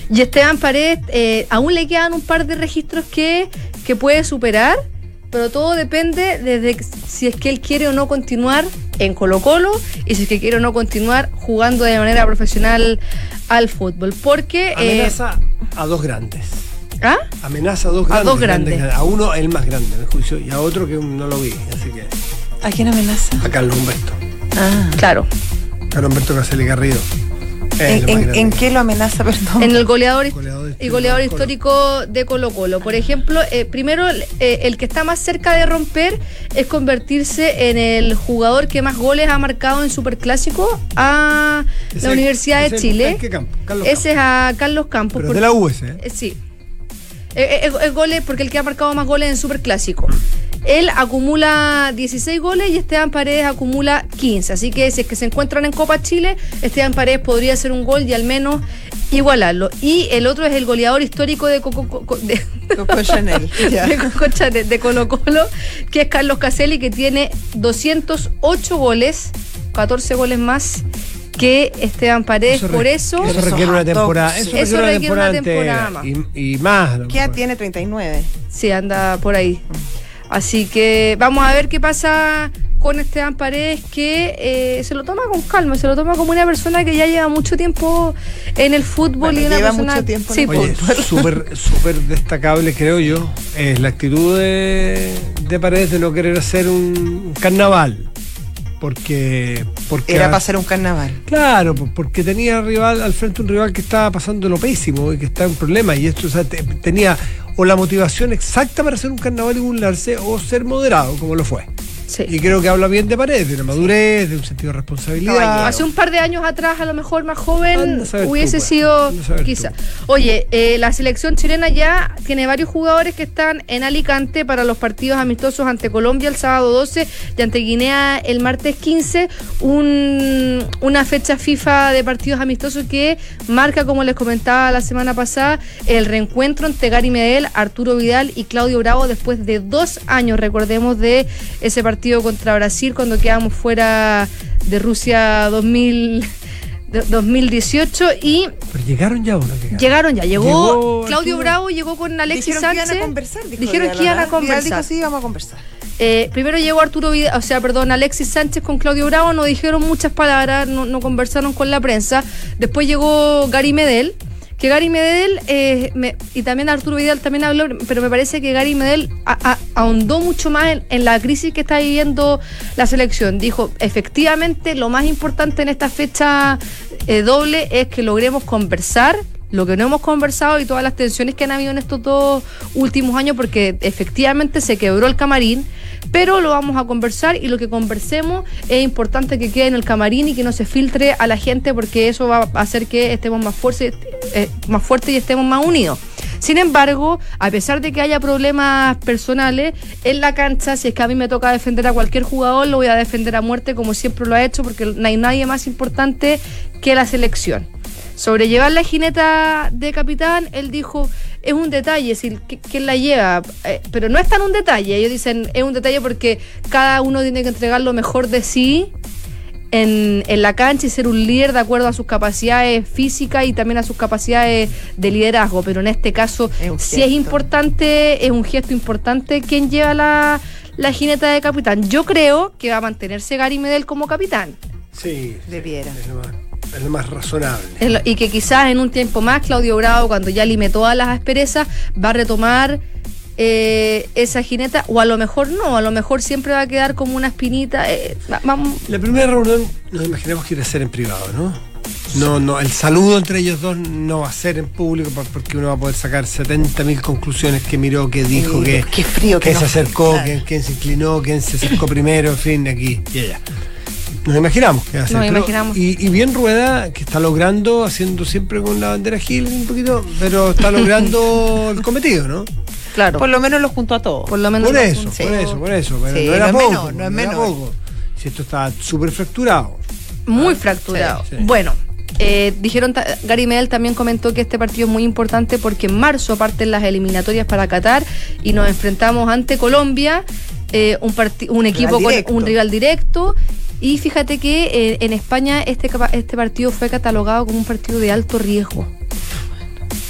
Y Esteban Paredes, aún le quedan un par de registros que puede superar, pero todo depende de si es que él quiere o no continuar en Colo-Colo y si es que quiere o no continuar jugando de manera profesional al fútbol. Porque amenaza a dos grandes. ¿Ah? Amenaza a dos grandes. A uno el más grande, en el juicio, y a otro que no lo vi. Así que. ¿A quién amenaza? A Carlos Humberto. Claro. Carlos Humberto Caselli Garrido. ¿En qué lo amenaza, perdón? En el goleador histórico de Colo-Colo. Por ejemplo, primero, el que está más cerca de romper es convertirse en el jugador que más goles ha marcado en Superclásico a la Universidad de Chile. Ese es a Carlos Campos. Pero de la US, Sí. Goles, porque el que ha marcado más goles en Superclásico. Él acumula 16 goles y Esteban Paredes acumula 15. Así que si es que se encuentran en Copa Chile, Esteban Paredes podría hacer un gol y al menos igualarlo. Y el otro es el goleador histórico de Coco Chanel, de Colo-Colo, que es Carlos Caselli, que tiene 208 goles, 14 goles más que Esteban Paredes. Eso requiere una temporada. Eso requiere una temporada más. Y más. Que ya tiene 39. Sí, anda por ahí. Así que vamos a ver qué pasa con Esteban Paredes, que se lo toma con calma, se lo toma como una persona que ya lleva mucho tiempo en el fútbol. Y una lleva persona, mucho tiempo en el fútbol. Súper destacable, creo yo, es la actitud de Paredes de no querer hacer un carnaval. Porque era para hacer un carnaval. Claro, porque tenía al frente un rival que estaba pasando lo pésimo y que estaba en problemas. Y esto, o sea, tenía o la motivación exacta para hacer un carnaval y burlarse, o ser moderado, como lo fue. Sí. Y creo que habla bien de Paredes, de una madurez, de un sentido de responsabilidad. Hace un par de años atrás, a lo mejor más joven, hubiese tú, sido quizá. Oye, la selección chilena ya tiene varios jugadores que están en Alicante para los partidos amistosos ante Colombia el sábado 12 y ante Guinea el martes 15. Una fecha FIFA de partidos amistosos que marca, como les comentaba la semana pasada, el reencuentro entre Gary Medel, Arturo Vidal y Claudio Bravo después de 2 años, recordemos, de ese partido contra Brasil cuando quedamos fuera de Rusia 2018. Y pero llegaron ya, ¿o no? Llegaron ya, llegó Claudio Bravo, llegó con Alexis Sánchez. Dijeron que iban a conversar. Dijo, sí, vamos a conversar. Primero llegó Alexis Sánchez con Claudio Bravo, no dijeron muchas palabras, no conversaron con la prensa. Después llegó Gary Medel, que Gary Medel y también Arturo Vidal también habló, pero me parece que Gary Medel ahondó mucho más en la crisis que está viviendo la selección. Dijo, efectivamente, lo más importante en esta fecha doble es que logremos conversar lo que no hemos conversado y todas las tensiones que han habido en estos 2 últimos años, porque efectivamente se quebró el camarín, pero lo vamos a conversar, y lo que conversemos es importante que quede en el camarín y que no se filtre a la gente, porque eso va a hacer que estemos más fuertes y estemos más unidos. Sin embargo, a pesar de que haya problemas personales en la cancha, si es que a mí me toca defender a cualquier jugador, lo voy a defender a muerte, como siempre lo ha hecho, porque no hay nadie más importante que la selección. Sobrellevar la jineta de capitán, él dijo, es un detalle, es decir, ¿quién la lleva? Pero no es tan un detalle. Ellos dicen, es un detalle porque cada uno tiene que entregar lo mejor de sí en la cancha y ser un líder de acuerdo a sus capacidades físicas y también a sus capacidades de liderazgo. Pero en este caso, sí es importante, es un gesto importante quien lleva la jineta de capitán. Yo creo que va a mantenerse Gary Medel como capitán. Sí, debiera. Es lo más razonable. Y que quizás en un tiempo más Claudio Bravo, cuando ya lime todas las asperezas, va a retomar esa jineta, o a lo mejor no, a lo mejor siempre va a quedar como una espinita. La primera reunión nos imaginamos que iba a ser en privado, ¿no? No, el saludo entre ellos dos no va a ser en público, porque uno va a poder sacar 70.000 conclusiones, que miró, que dijo, que frío, que se acercó, quién se inclinó, quién se acercó primero, en fin, aquí y allá. Nos imaginamos que va a ser. Y bien Rueda, que está logrando, haciendo siempre con la bandera Gil un poquito, pero está logrando el cometido, ¿no? Claro. Por lo menos lo juntó a todos. Por eso. Pero sí, no era poco. No es menor. Si esto está súper fracturado. Muy fracturado. Sí. Bueno, dijeron, Gary Medel también comentó que este partido es muy importante porque en marzo parten las eliminatorias para Qatar y nos enfrentamos ante Colombia, un equipo con un rival directo. Y fíjate que en España este partido fue catalogado como un partido de alto riesgo.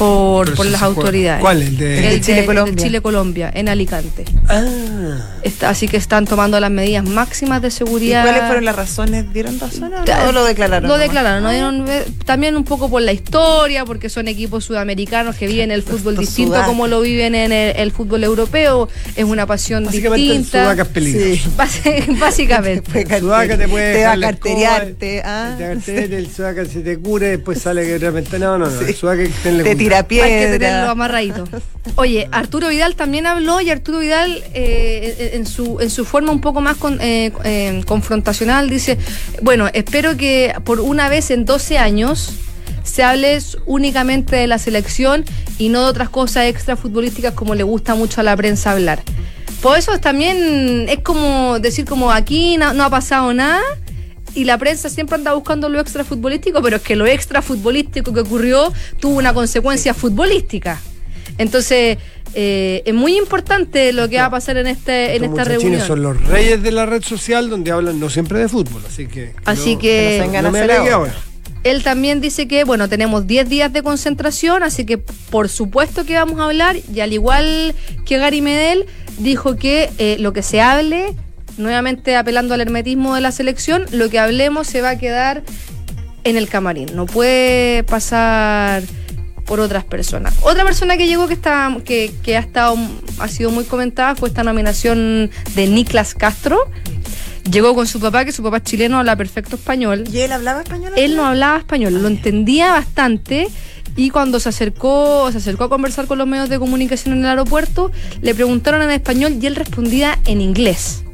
Pero por ese las se juega. autoridades. ¿Cuál? El de Chile-Colombia. Chile-Colombia, en Alicante. Ah. Así que están tomando las medidas máximas de ¿Y seguridad. cuáles fueron las razones? ¿Dieron razones o lo declararon? Lo nomás? declararon, no dieron, también un poco por la historia, porque son equipos sudamericanos que viven el fútbol Los distinto sudacas. como lo viven en el fútbol europeo. Es una pasión Básicamente el distinta. sudaca es peligroso. Básicamente. El sudaca te puede Te va a dejar la carterearte. escoba, te carterea, el sudaca se te cure, después sale que realmente no, el sudaca hay que tenerle Te tira Hay que tenerlo piedra. amarradito. Oye, Arturo Vidal también habló y Arturo Vidal en su forma un poco más confrontacional dice, bueno, espero que por una vez en 12 años se hable únicamente de la selección y no de otras cosas extra futbolísticas como le gusta mucho a la prensa hablar. Por eso también es como decir como aquí no ha pasado nada. Y la prensa siempre anda buscando lo extra futbolístico, pero es que lo extra futbolístico que ocurrió tuvo una consecuencia futbolística. Entonces, es muy importante lo que va a pasar en esta reunión. Son los reyes de la red social donde hablan no siempre de fútbol, así que que no se vengan a me hacer alegue ahora. ahora. Él también dice que, bueno, tenemos 10 días de concentración, así que por supuesto que vamos a hablar, y al igual que Gary Medel, dijo que lo que se hable, nuevamente apelando al hermetismo de la selección, lo que hablemos se va a quedar en el camarín, no puede pasar por otras personas. Otra persona que llegó que ha sido muy comentada fue esta nominación de Niklas Castro. Llegó con su papá, que su papá es chileno, habla perfecto español. ¿Y él hablaba español? Él no hablaba español, lo entendía bastante. Y cuando se acercó a conversar con los medios de comunicación en el aeropuerto, le preguntaron en español y él respondía en inglés.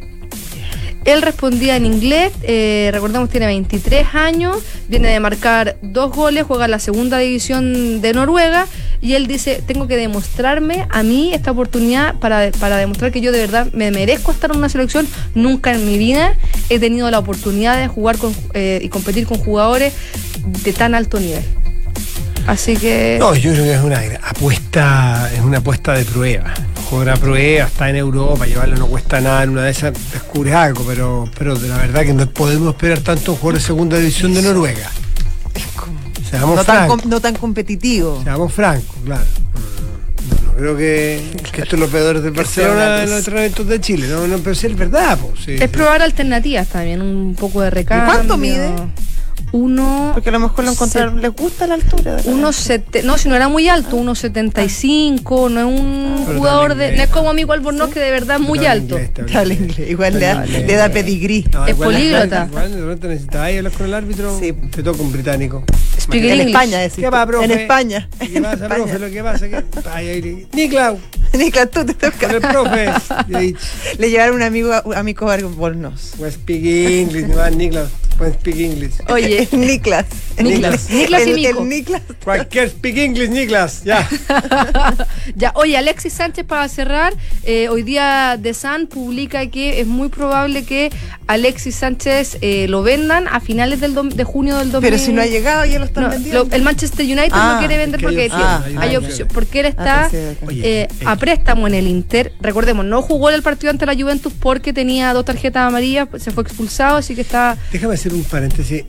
Recordemos, tiene 23 años, viene de marcar 2 goles, juega en la segunda división de Noruega, y él dice, tengo que demostrarme a mí esta oportunidad para demostrar que yo de verdad me merezco estar en una selección. Nunca en mi vida he tenido la oportunidad de jugar y competir con jugadores de tan alto nivel. Así que... No, yo creo que es una apuesta de prueba. Jugar a prueba, está en Europa, llevarlo no cuesta nada, en una de esas descubres algo, pero de la verdad que no podemos esperar tanto un jugador de segunda división de Noruega. Seamos francos. No tan competitivo. Seamos francos, claro. No creo que esto es lo peor del Barcelona en los entrenamientos de Chile, no, pero sí es verdad. Pues, sí, es probar alternativas también, un poco de recambio. ¿Y cuánto mide? Porque a lo mejor lo encontraron, les gusta la altura. No, si no era muy alto, 1.75, no es un jugador no es como Mico Albornoz, que de verdad es muy alto. Igual le da pedigrí. Es políglota. Igual de repente necesitas hablar con el árbitro, sí. Te toca un británico. En España, ¿Qué va, profe? En España. ¿Qué pasa, profe? Lo que pasa es que... Niklas, tú te toca. con el profe. Le llevaron un amigo a Mico Albornoz. Pues speak English, no, Niklas. Pueden speak English. Oye, Niklas y Mico. Niklas. Cualquier speak English, Niklas, ya. Ya, oye, Alexis Sánchez, para cerrar, hoy día The Sun publica que es muy probable que Alexis Sánchez lo vendan a finales de junio del 2000. Pero si no ha llegado, ya lo están vendiendo. El Manchester United lo quiere vender porque hay opción, porque él está a préstamo en el Inter. Recordemos, no jugó en el partido ante la Juventus porque tenía 2 tarjetas amarillas, se fue expulsado, así que está... Déjame hacer un paréntesis.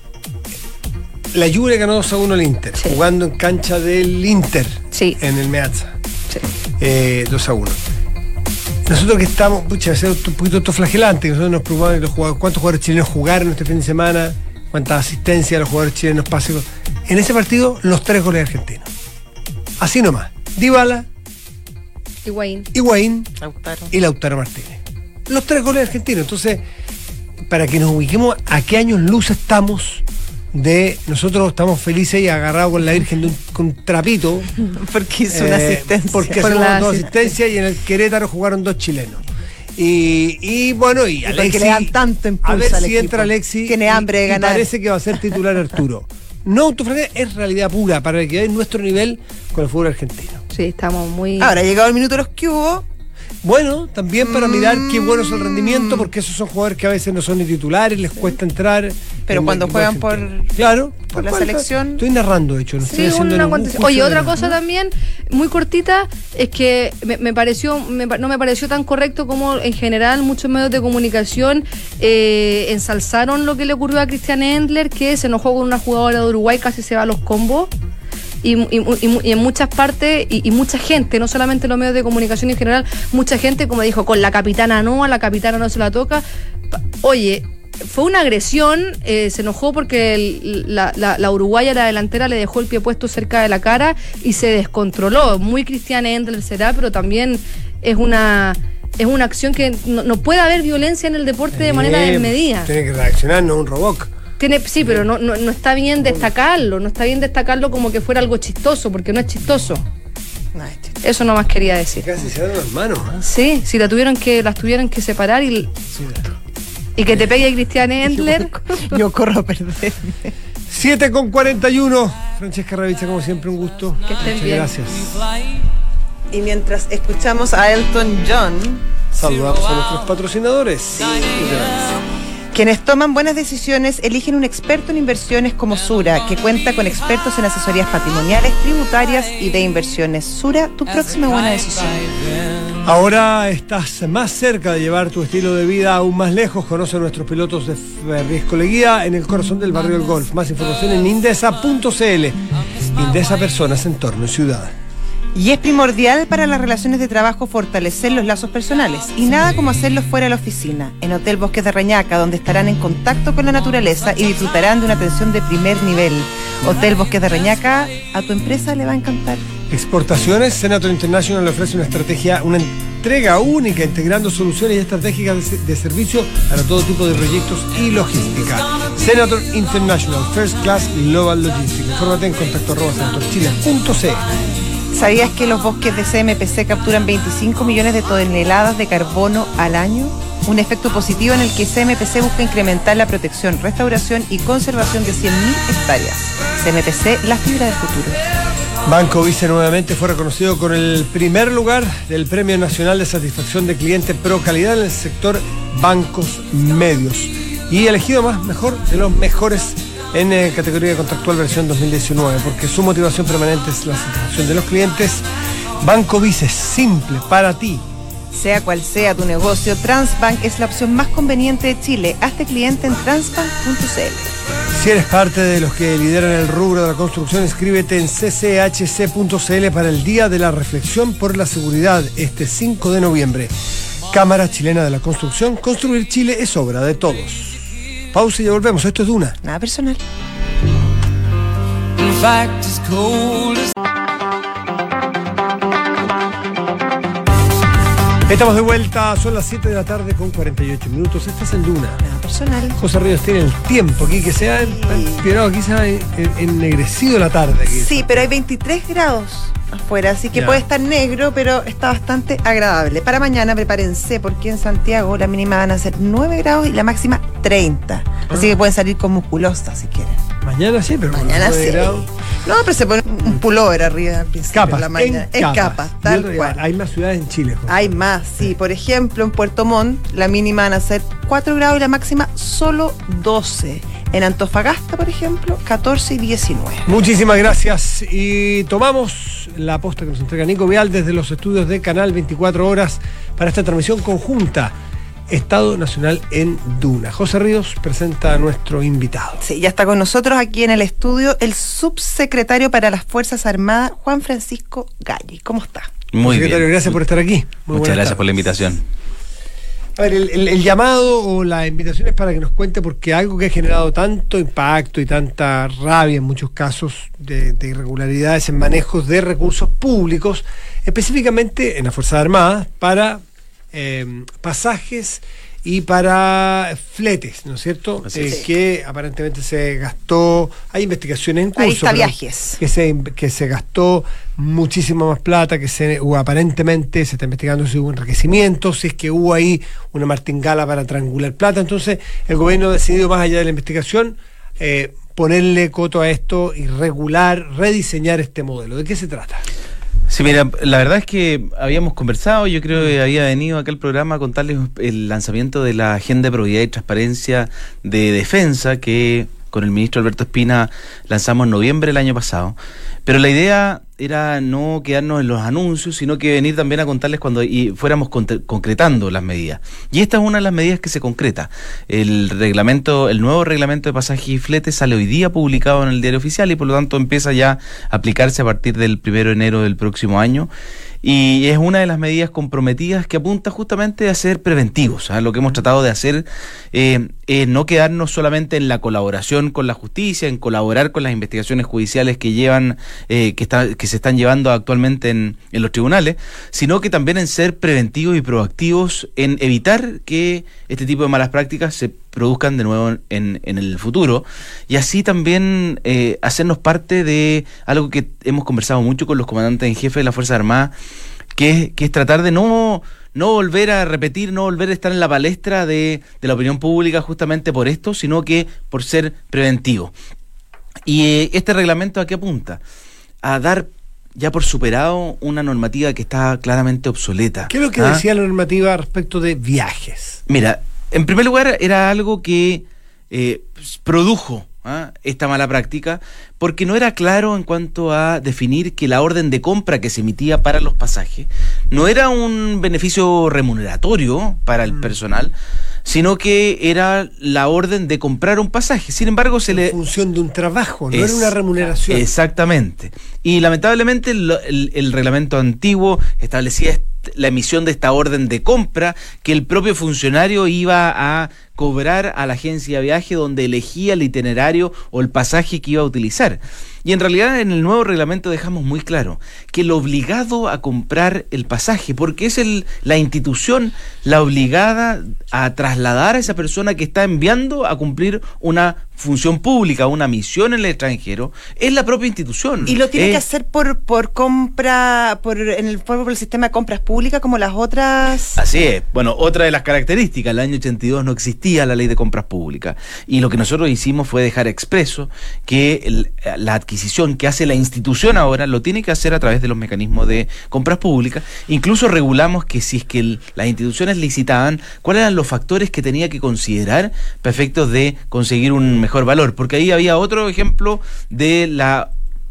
La Juve ganó 2-1 al Inter, jugando en cancha del Inter, en el Meazza. 2-1. Nosotros que estamos, va a ser un poquito autoflagelante, nosotros nos preocupamos de cuántos jugadores chilenos jugaron este fin de semana, cuántas asistencias a los jugadores chilenos pasen. En ese partido, los 3 goles argentinos. Así nomás. Dybala, Higuaín y Lautaro Martínez. Los 3 goles argentinos. Entonces, para que nos ubiquemos a qué años luz estamos de nosotros estamos felices y agarrados con la Virgen con un trapito porque hizo una asistencia, porque hacemos 2 asistencias y en el Querétaro jugaron 2 chilenos y bueno, y Alexis, le dan tanto impulso a ver al si equipo. entra Alexis, tiene hambre de ganar, parece que va a ser titular Arturo. No autofragante, es realidad pura para que vean nuestro nivel con el fútbol argentino. Sí, estamos muy... Ahora ha llegado el minuto de los que hubo. Bueno, también para mirar qué bueno es el rendimiento, porque esos son jugadores que a veces no son ni titulares, les cuesta entrar. Pero cuando juegan por la selección. Estoy narrando, de hecho, no estoy haciendo ningún curso. Oye, otra cosa también, muy cortita, es que no me pareció tan correcto como en general muchos medios de comunicación ensalzaron lo que le ocurrió a Christian Endler, que se enojó con una jugadora de Uruguay, casi se va a los combos. y en muchas partes, y mucha gente, no solamente en los medios de comunicación en general, mucha gente, como dijo, con la capitana no, a la capitana no se la toca. Oye, fue una agresión, se enojó porque la uruguaya, la delantera, le dejó el pie puesto cerca de la cara y se descontroló. Muy Christiane Endler será, pero también es una acción que no puede haber violencia en el deporte de manera desmedida. Tiene que reaccionar, no un robot. Sí, pero no está bien destacarlo como que fuera algo chistoso, porque no es chistoso. No, eso nomás quería decir. Casi se dan las manos. Sí, si las tuvieron que separar y que te pegue Christiane Endler. Yo corro a perderme. 7:41. Francesca Ravizza, como siempre, un gusto. Que estén Muchas bien. gracias. Y mientras escuchamos a Elton John, Saludamos a nuestros patrocinadores. quienes toman buenas decisiones eligen un experto en inversiones como Sura, que cuenta con expertos en asesorías patrimoniales, tributarias y de inversiones. Sura, tu próxima buena decisión. Ahora estás más cerca de llevar tu estilo de vida aún más lejos. Conoce a nuestros pilotos de Riesgo Leguía en el corazón del barrio del Golf. Más información en indesa.cl. Indesa Personas, Entorno y Ciudad. Y es primordial para las relaciones de trabajo fortalecer los lazos personales, y nada como hacerlo fuera de la oficina, en Hotel Bosques de Reñaca, donde estarán en contacto con la naturaleza y disfrutarán de una atención de primer nivel. Hotel Bosques de Reñaca, a tu empresa le va a encantar. Exportaciones. Senator International le ofrece una entrega única, integrando soluciones y estratégicas de servicio para todo tipo de proyectos y logística. Senator International, First Class Global Logistics. Infórmate en contacto@senatorchile.cl. ¿Sabías que los bosques de CMPC capturan 25 millones de toneladas de carbono al año? Un efecto positivo en el que CMPC busca incrementar la protección, restauración y conservación de 100.000 hectáreas. CMPC, la fibra del futuro. Banco Vice nuevamente fue reconocido con el primer lugar del Premio Nacional de Satisfacción de Cliente Pro Calidad en el sector bancos medios y elegido mejor de los mejores en categoría contractual versión 2019, porque su motivación permanente es la satisfacción de los clientes. Banco Vice, simple para ti. Sea cual sea tu negocio, Transbank es la opción más conveniente de Chile. Hazte cliente en transbank.cl. Si eres parte de los que lideran el rubro de la construcción, inscríbete en cchc.cl para el Día de la Reflexión por la Seguridad, este 5 de noviembre. Cámara Chilena de la Construcción, construir Chile es obra de todos. Pausa y ya volvemos, esto es Duna. Nada personal. Estamos de vuelta, son las 7 de la tarde con 48 minutos. Estás en Duna. Nada personal. José Ríos tiene el tiempo aquí, que se ha empeorado, quizás ennegrecido la tarde. Aquí. Sí, pero hay 23 grados afuera, así que Ya. puede estar negro, pero está bastante agradable. Para mañana prepárense, porque en Santiago la mínima van a ser 9 grados y la máxima 30. Así que pueden salir con musculosa si quieren. Mañana sí, pero con Mañana los 9 sí. grados. No, pero se pone un pullover arriba al principio Capas, de la mañana. en capas. Capas, Y tal otro, cual. hay más ciudades en Chile, José. Hay más, sí. Por ejemplo, en Puerto Montt la mínima van a ser 4 grados y la máxima solo 12. En Antofagasta, por ejemplo, 14 y 19. Muchísimas gracias. Y tomamos la posta que nos entrega Nico Vial desde los estudios de Canal 24 Horas para esta transmisión conjunta Estado Nacional en Duna. José Ríos presenta a nuestro invitado. Sí, ya está con nosotros aquí en el estudio el subsecretario para las Fuerzas Armadas, Juan Francisco Galli. ¿Cómo está? Muy Secretario, bien. gracias por estar aquí. Muy Muchas buenas gracias por la tardes. invitación. A ver, el llamado o la invitación es para que nos cuente, porque algo que ha generado tanto impacto y tanta rabia en muchos casos de irregularidades en manejos de recursos públicos, específicamente en las Fuerzas Armadas, para pasajes y para fletes, ¿no es cierto? Así es. Que aparentemente se gastó, hay investigaciones en curso. Ahí está, pero viajes. que se gastó muchísima más plata, o aparentemente se está investigando si hubo enriquecimiento, si es que hubo ahí una martingala para triangular plata. Entonces el gobierno ha decidido, más allá de la investigación, ponerle coto a esto y rediseñar este modelo. ¿De qué se trata? Sí, mira, la verdad es que habíamos conversado, yo creo que había venido acá al programa a contarles el lanzamiento de la Agenda de Probidad y Transparencia de Defensa, que con el ministro Alberto Espina lanzamos en noviembre del año pasado, pero la idea era no quedarnos en los anuncios, sino que venir también a contarles cuando fuéramos concretando las medidas. Y esta es una de las medidas que se concreta. El nuevo reglamento de pasajes y fletes sale hoy día publicado en el Diario Oficial y por lo tanto empieza ya a aplicarse a partir del 1 de enero del próximo año. Y es una de las medidas comprometidas que apunta justamente a ser preventivos. Lo que hemos tratado de hacer es no quedarnos solamente en la colaboración con la justicia, en colaborar con las investigaciones judiciales que llevan, que se están llevando actualmente en los tribunales, sino que también en ser preventivos y proactivos en evitar que este tipo de malas prácticas se produzcan de nuevo en el futuro, y así también hacernos parte de algo que hemos conversado mucho con los comandantes en jefe de la Fuerza Armada, que es tratar de no volver a repetir, no volver a estar en la palestra de la opinión pública justamente por esto, sino que por ser preventivo. Y este reglamento, ¿a qué apunta? A dar ya por superado una normativa que está claramente obsoleta. ¿Qué es lo que decía la normativa respecto de viajes? Mira, en primer lugar, era algo que produjo esta mala práctica, porque no era claro en cuanto a definir que la orden de compra que se emitía para los pasajes no era un beneficio remuneratorio para el personal, sino que era la orden de comprar un pasaje. Sin embargo, en función de un trabajo, no era una remuneración. Exactamente. Y lamentablemente el reglamento antiguo establecía la emisión de esta orden de compra que el propio funcionario iba a cobrar a la agencia de viaje, donde elegía el itinerario o el pasaje que iba a utilizar. Y en realidad en el nuevo reglamento dejamos muy claro que el obligado a comprar el pasaje, porque es la institución la obligada a trasladar a esa persona que está enviando a cumplir una función pública, una misión en el extranjero, es la propia institución. ¿Y lo tiene que hacer por compra, por el sistema de compras públicas como las otras? Así es. Bueno, otra de las características, el año 82 no existía la ley de compras públicas, y lo que nosotros hicimos fue dejar expreso que la adquisición que hace la institución ahora lo tiene que hacer a través de los mecanismos de compras públicas. Incluso regulamos que si es que las instituciones licitaban, cuáles eran los factores que tenía que considerar para efectos de conseguir un mejor valor, porque ahí había otro ejemplo de la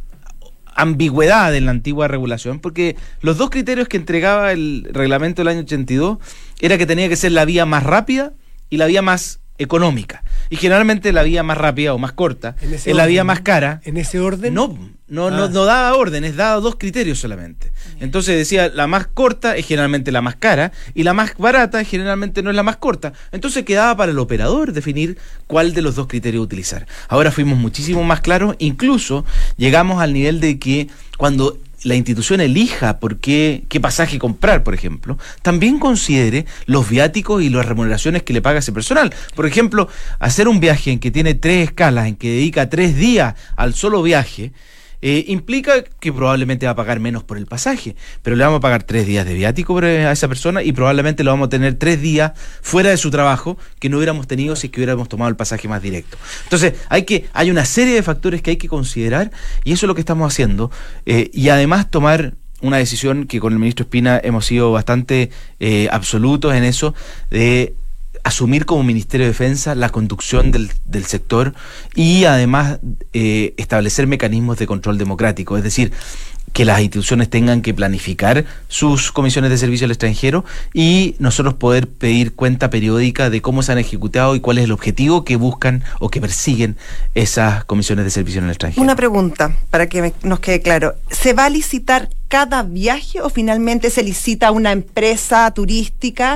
ambigüedad en la antigua regulación, porque los dos criterios que entregaba el reglamento del año 82 era que tenía que ser la vía más rápida y la vía más económica, y generalmente la vía más rápida o más corta es la vía más cara. ¿En ese orden? No daba órdenes, daba dos criterios solamente. Entonces decía, la más corta es generalmente la más cara y la más barata generalmente no es la más corta. Entonces quedaba para el operador definir cuál de los dos criterios utilizar. Ahora fuimos muchísimo más claros, incluso llegamos al nivel de que cuando la institución elija por qué pasaje comprar, por ejemplo, también considere los viáticos y las remuneraciones que le paga ese personal. Por ejemplo, hacer un viaje en que tiene 3 escalas, en que dedica 3 días al solo viaje, implica que probablemente va a pagar menos por el pasaje, pero le vamos a pagar 3 días de viático a esa persona y probablemente lo vamos a tener 3 días fuera de su trabajo que no hubiéramos tenido si es que hubiéramos tomado el pasaje más directo. Entonces hay una serie de factores que hay que considerar, y eso es lo que estamos haciendo, y además tomar una decisión que con el ministro Espina hemos sido bastante absolutos en eso, de asumir como Ministerio de Defensa la conducción del sector y además establecer mecanismos de control democrático, es decir, que las instituciones tengan que planificar sus comisiones de servicio al extranjero y nosotros poder pedir cuenta periódica de cómo se han ejecutado y cuál es el objetivo que buscan o que persiguen esas comisiones de servicio en el extranjero. Una pregunta para que nos quede claro. ¿Se va a licitar cada viaje o finalmente se licita una empresa turística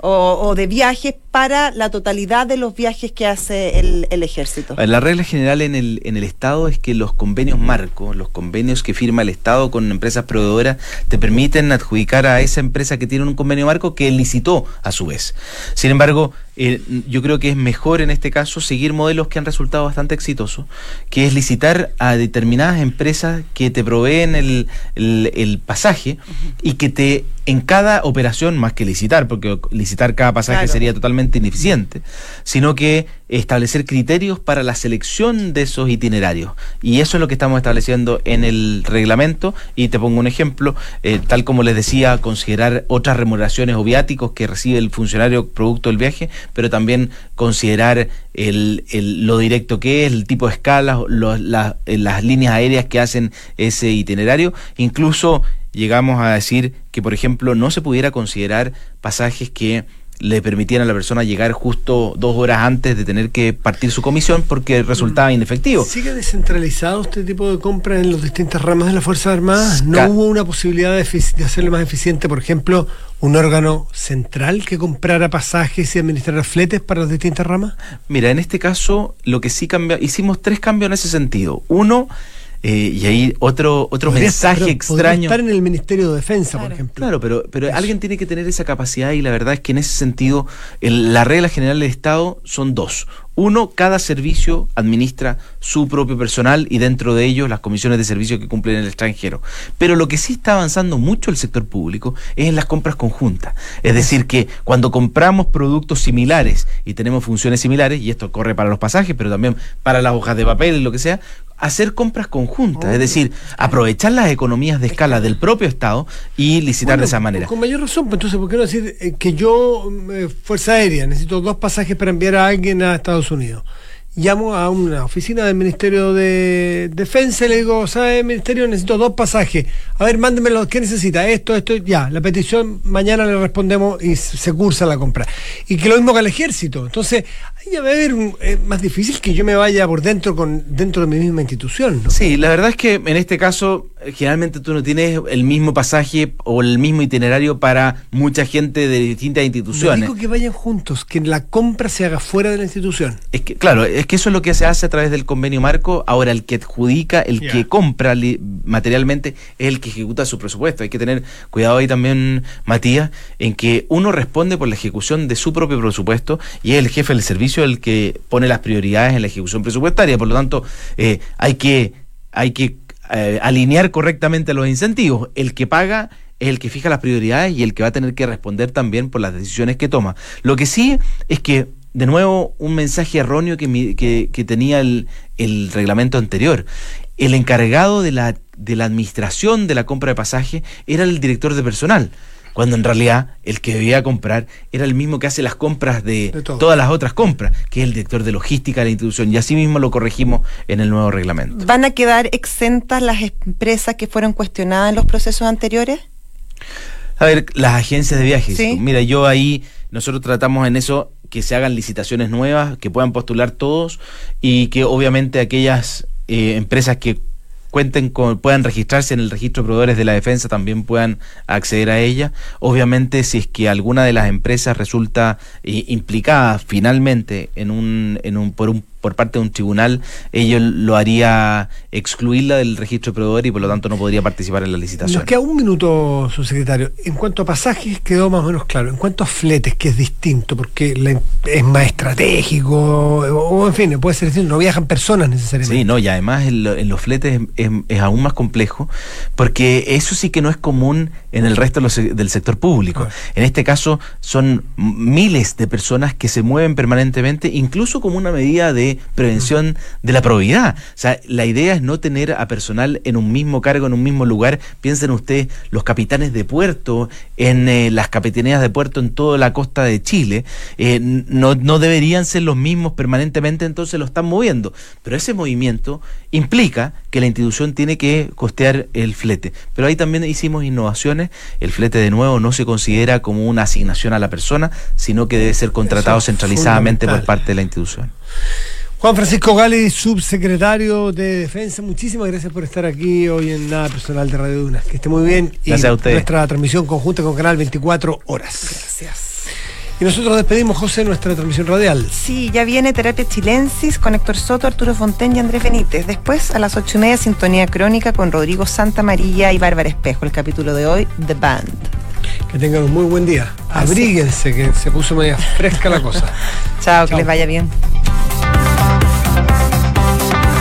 o de viajes para la totalidad de los viajes que hace el ejército? La regla general en el Estado es que los convenios marco, los convenios que firma el Estado con empresas proveedoras, te permiten adjudicar a esa empresa que tiene un convenio marco que licitó a su vez. Sin embargo, yo creo que es mejor en este caso seguir modelos que han resultado bastante exitosos, que es licitar a determinadas empresas que te proveen el pasaje y que te en cada operación, más que licitar, porque licitar cada pasaje Claro. sería totalmente ineficiente, sino que establecer criterios para la selección de esos itinerarios. Y eso es lo que estamos estableciendo en el reglamento. Y te pongo un ejemplo, tal como les decía, considerar otras remuneraciones o viáticos que recibe el funcionario producto del viaje, pero también considerar lo directo que es, el tipo de escalas, las líneas aéreas que hacen ese itinerario. Incluso llegamos a decir que, por ejemplo, no se pudiera considerar pasajes que le permitieran a la persona llegar justo 2 horas antes de tener que partir su comisión porque resultaba inefectivo. ¿Sigue descentralizado este tipo de compra en las distintas ramas de las Fuerzas Armadas? ¿No hubo una posibilidad de hacerlo más eficiente, por ejemplo, un órgano central que comprara pasajes y administrara fletes para las distintas ramas? Mira, en este caso, lo que sí cambió, hicimos 3 cambios en ese sentido. Uno, y ahí otro mensaje extraño. Podría estar en el Ministerio de Defensa, por ejemplo. Claro, pero alguien tiene que tener esa capacidad, y la verdad es que en ese sentido la regla general del Estado son 2. Uno, cada servicio administra su propio personal y dentro de ellos las comisiones de servicio que cumplen en el extranjero. Pero lo que sí está avanzando mucho el sector público es en las compras conjuntas. Es decir, que cuando compramos productos similares y tenemos funciones similares, y esto corre para los pasajes, pero también para las hojas de papel y lo que sea, hacer compras conjuntas, es decir, aprovechar las economías de escala del propio Estado y licitar de esa manera. Con mayor razón, pues entonces, ¿por qué no decir que yo, Fuerza Aérea, necesito 2 pasajes para enviar a alguien a Estados Unidos? Llamo a una oficina del Ministerio de Defensa y le digo, ¿sabe, Ministerio? Necesito 2 pasajes. A ver, mándemelo, ¿qué necesita? Esto, ya. La petición, mañana le respondemos y se cursa la compra. Y que lo mismo que al Ejército. Entonces, ahí ya va a haber más difícil que yo me vaya por dentro de mi misma institución, ¿no? Sí, la verdad es que en este caso, generalmente tú no tienes el mismo pasaje o el mismo itinerario para mucha gente de distintas instituciones. No digo que vayan juntos, que la compra se haga fuera de la institución. Es que, claro, es que eso es lo que se hace a través del convenio marco. Ahora, el que adjudica, el que compra materialmente, es el que ejecuta su presupuesto. Hay que tener cuidado ahí también, Matías, en que uno responde por la ejecución de su propio presupuesto y es el jefe del servicio el que pone las prioridades en la ejecución presupuestaria. Por lo tanto, hay que alinear correctamente los incentivos. El que paga es el que fija las prioridades y el que va a tener que responder también por las decisiones que toma. Lo que sí es que, de nuevo, un mensaje erróneo que tenía el reglamento anterior. El encargado de la administración de la compra de pasaje era el director de personal, cuando en realidad el que debía comprar era el mismo que hace las compras de todas las otras compras, que es el director de logística de la institución, y así mismo lo corregimos en el nuevo reglamento. ¿Van a quedar exentas las empresas que fueron cuestionadas en los procesos anteriores? A ver, las agencias de viajes. ¿Sí? Mira, nosotros tratamos en eso que se hagan licitaciones nuevas, que puedan postular todos y que obviamente aquellas empresas que puedan registrarse en el registro de proveedores de la defensa también puedan acceder a ella. Obviamente, si es que alguna de las empresas resulta implicada finalmente por parte de un tribunal, ello lo haría excluirla del registro de proveedores y por lo tanto no podría participar en la licitación. Nos queda un minuto, subsecretario. En cuanto a pasajes quedó más o menos claro. En cuanto a fletes, que es distinto, porque es más estratégico, o en fin, puede ser distinto, no viajan personas necesariamente. Sí, no, y además en los fletes es aún más complejo, porque eso sí que no es común en el resto del sector público. En este caso son miles de personas que se mueven permanentemente, incluso como una medida de prevención de la probidad. O sea, la idea es no tener a personal en un mismo cargo, en un mismo lugar. Piensen ustedes, los capitanes de puerto, en las capitanías de puerto en toda la costa de Chile, no deberían ser los mismos permanentemente, entonces lo están moviendo. Pero ese movimiento implica que la institución tiene que costear el flete. Pero ahí también hicimos innovaciones. El flete, de nuevo, no se considera como una asignación a la persona, sino que debe ser contratado centralizadamente por parte de la institución. Juan Francisco Gali, subsecretario de Defensa, muchísimas gracias por estar aquí hoy en Nada Personal de Radio Duna. Que esté muy bien. Gracias a usted. Nuestra transmisión conjunta con Canal 24 Horas. Gracias. Y nosotros despedimos, José, nuestra transmisión radial. Sí, ya viene Terapia Chilensis con Héctor Soto, Arturo Fonten y Andrés Benítez. Después, a las 8:30, Sintonía Crónica con Rodrigo Santamaría y Bárbara Espejo. El capítulo de hoy, The Band. Que tengan un muy buen día. Abríguense, que se puso media fresca la cosa. Chao, que les vaya bien.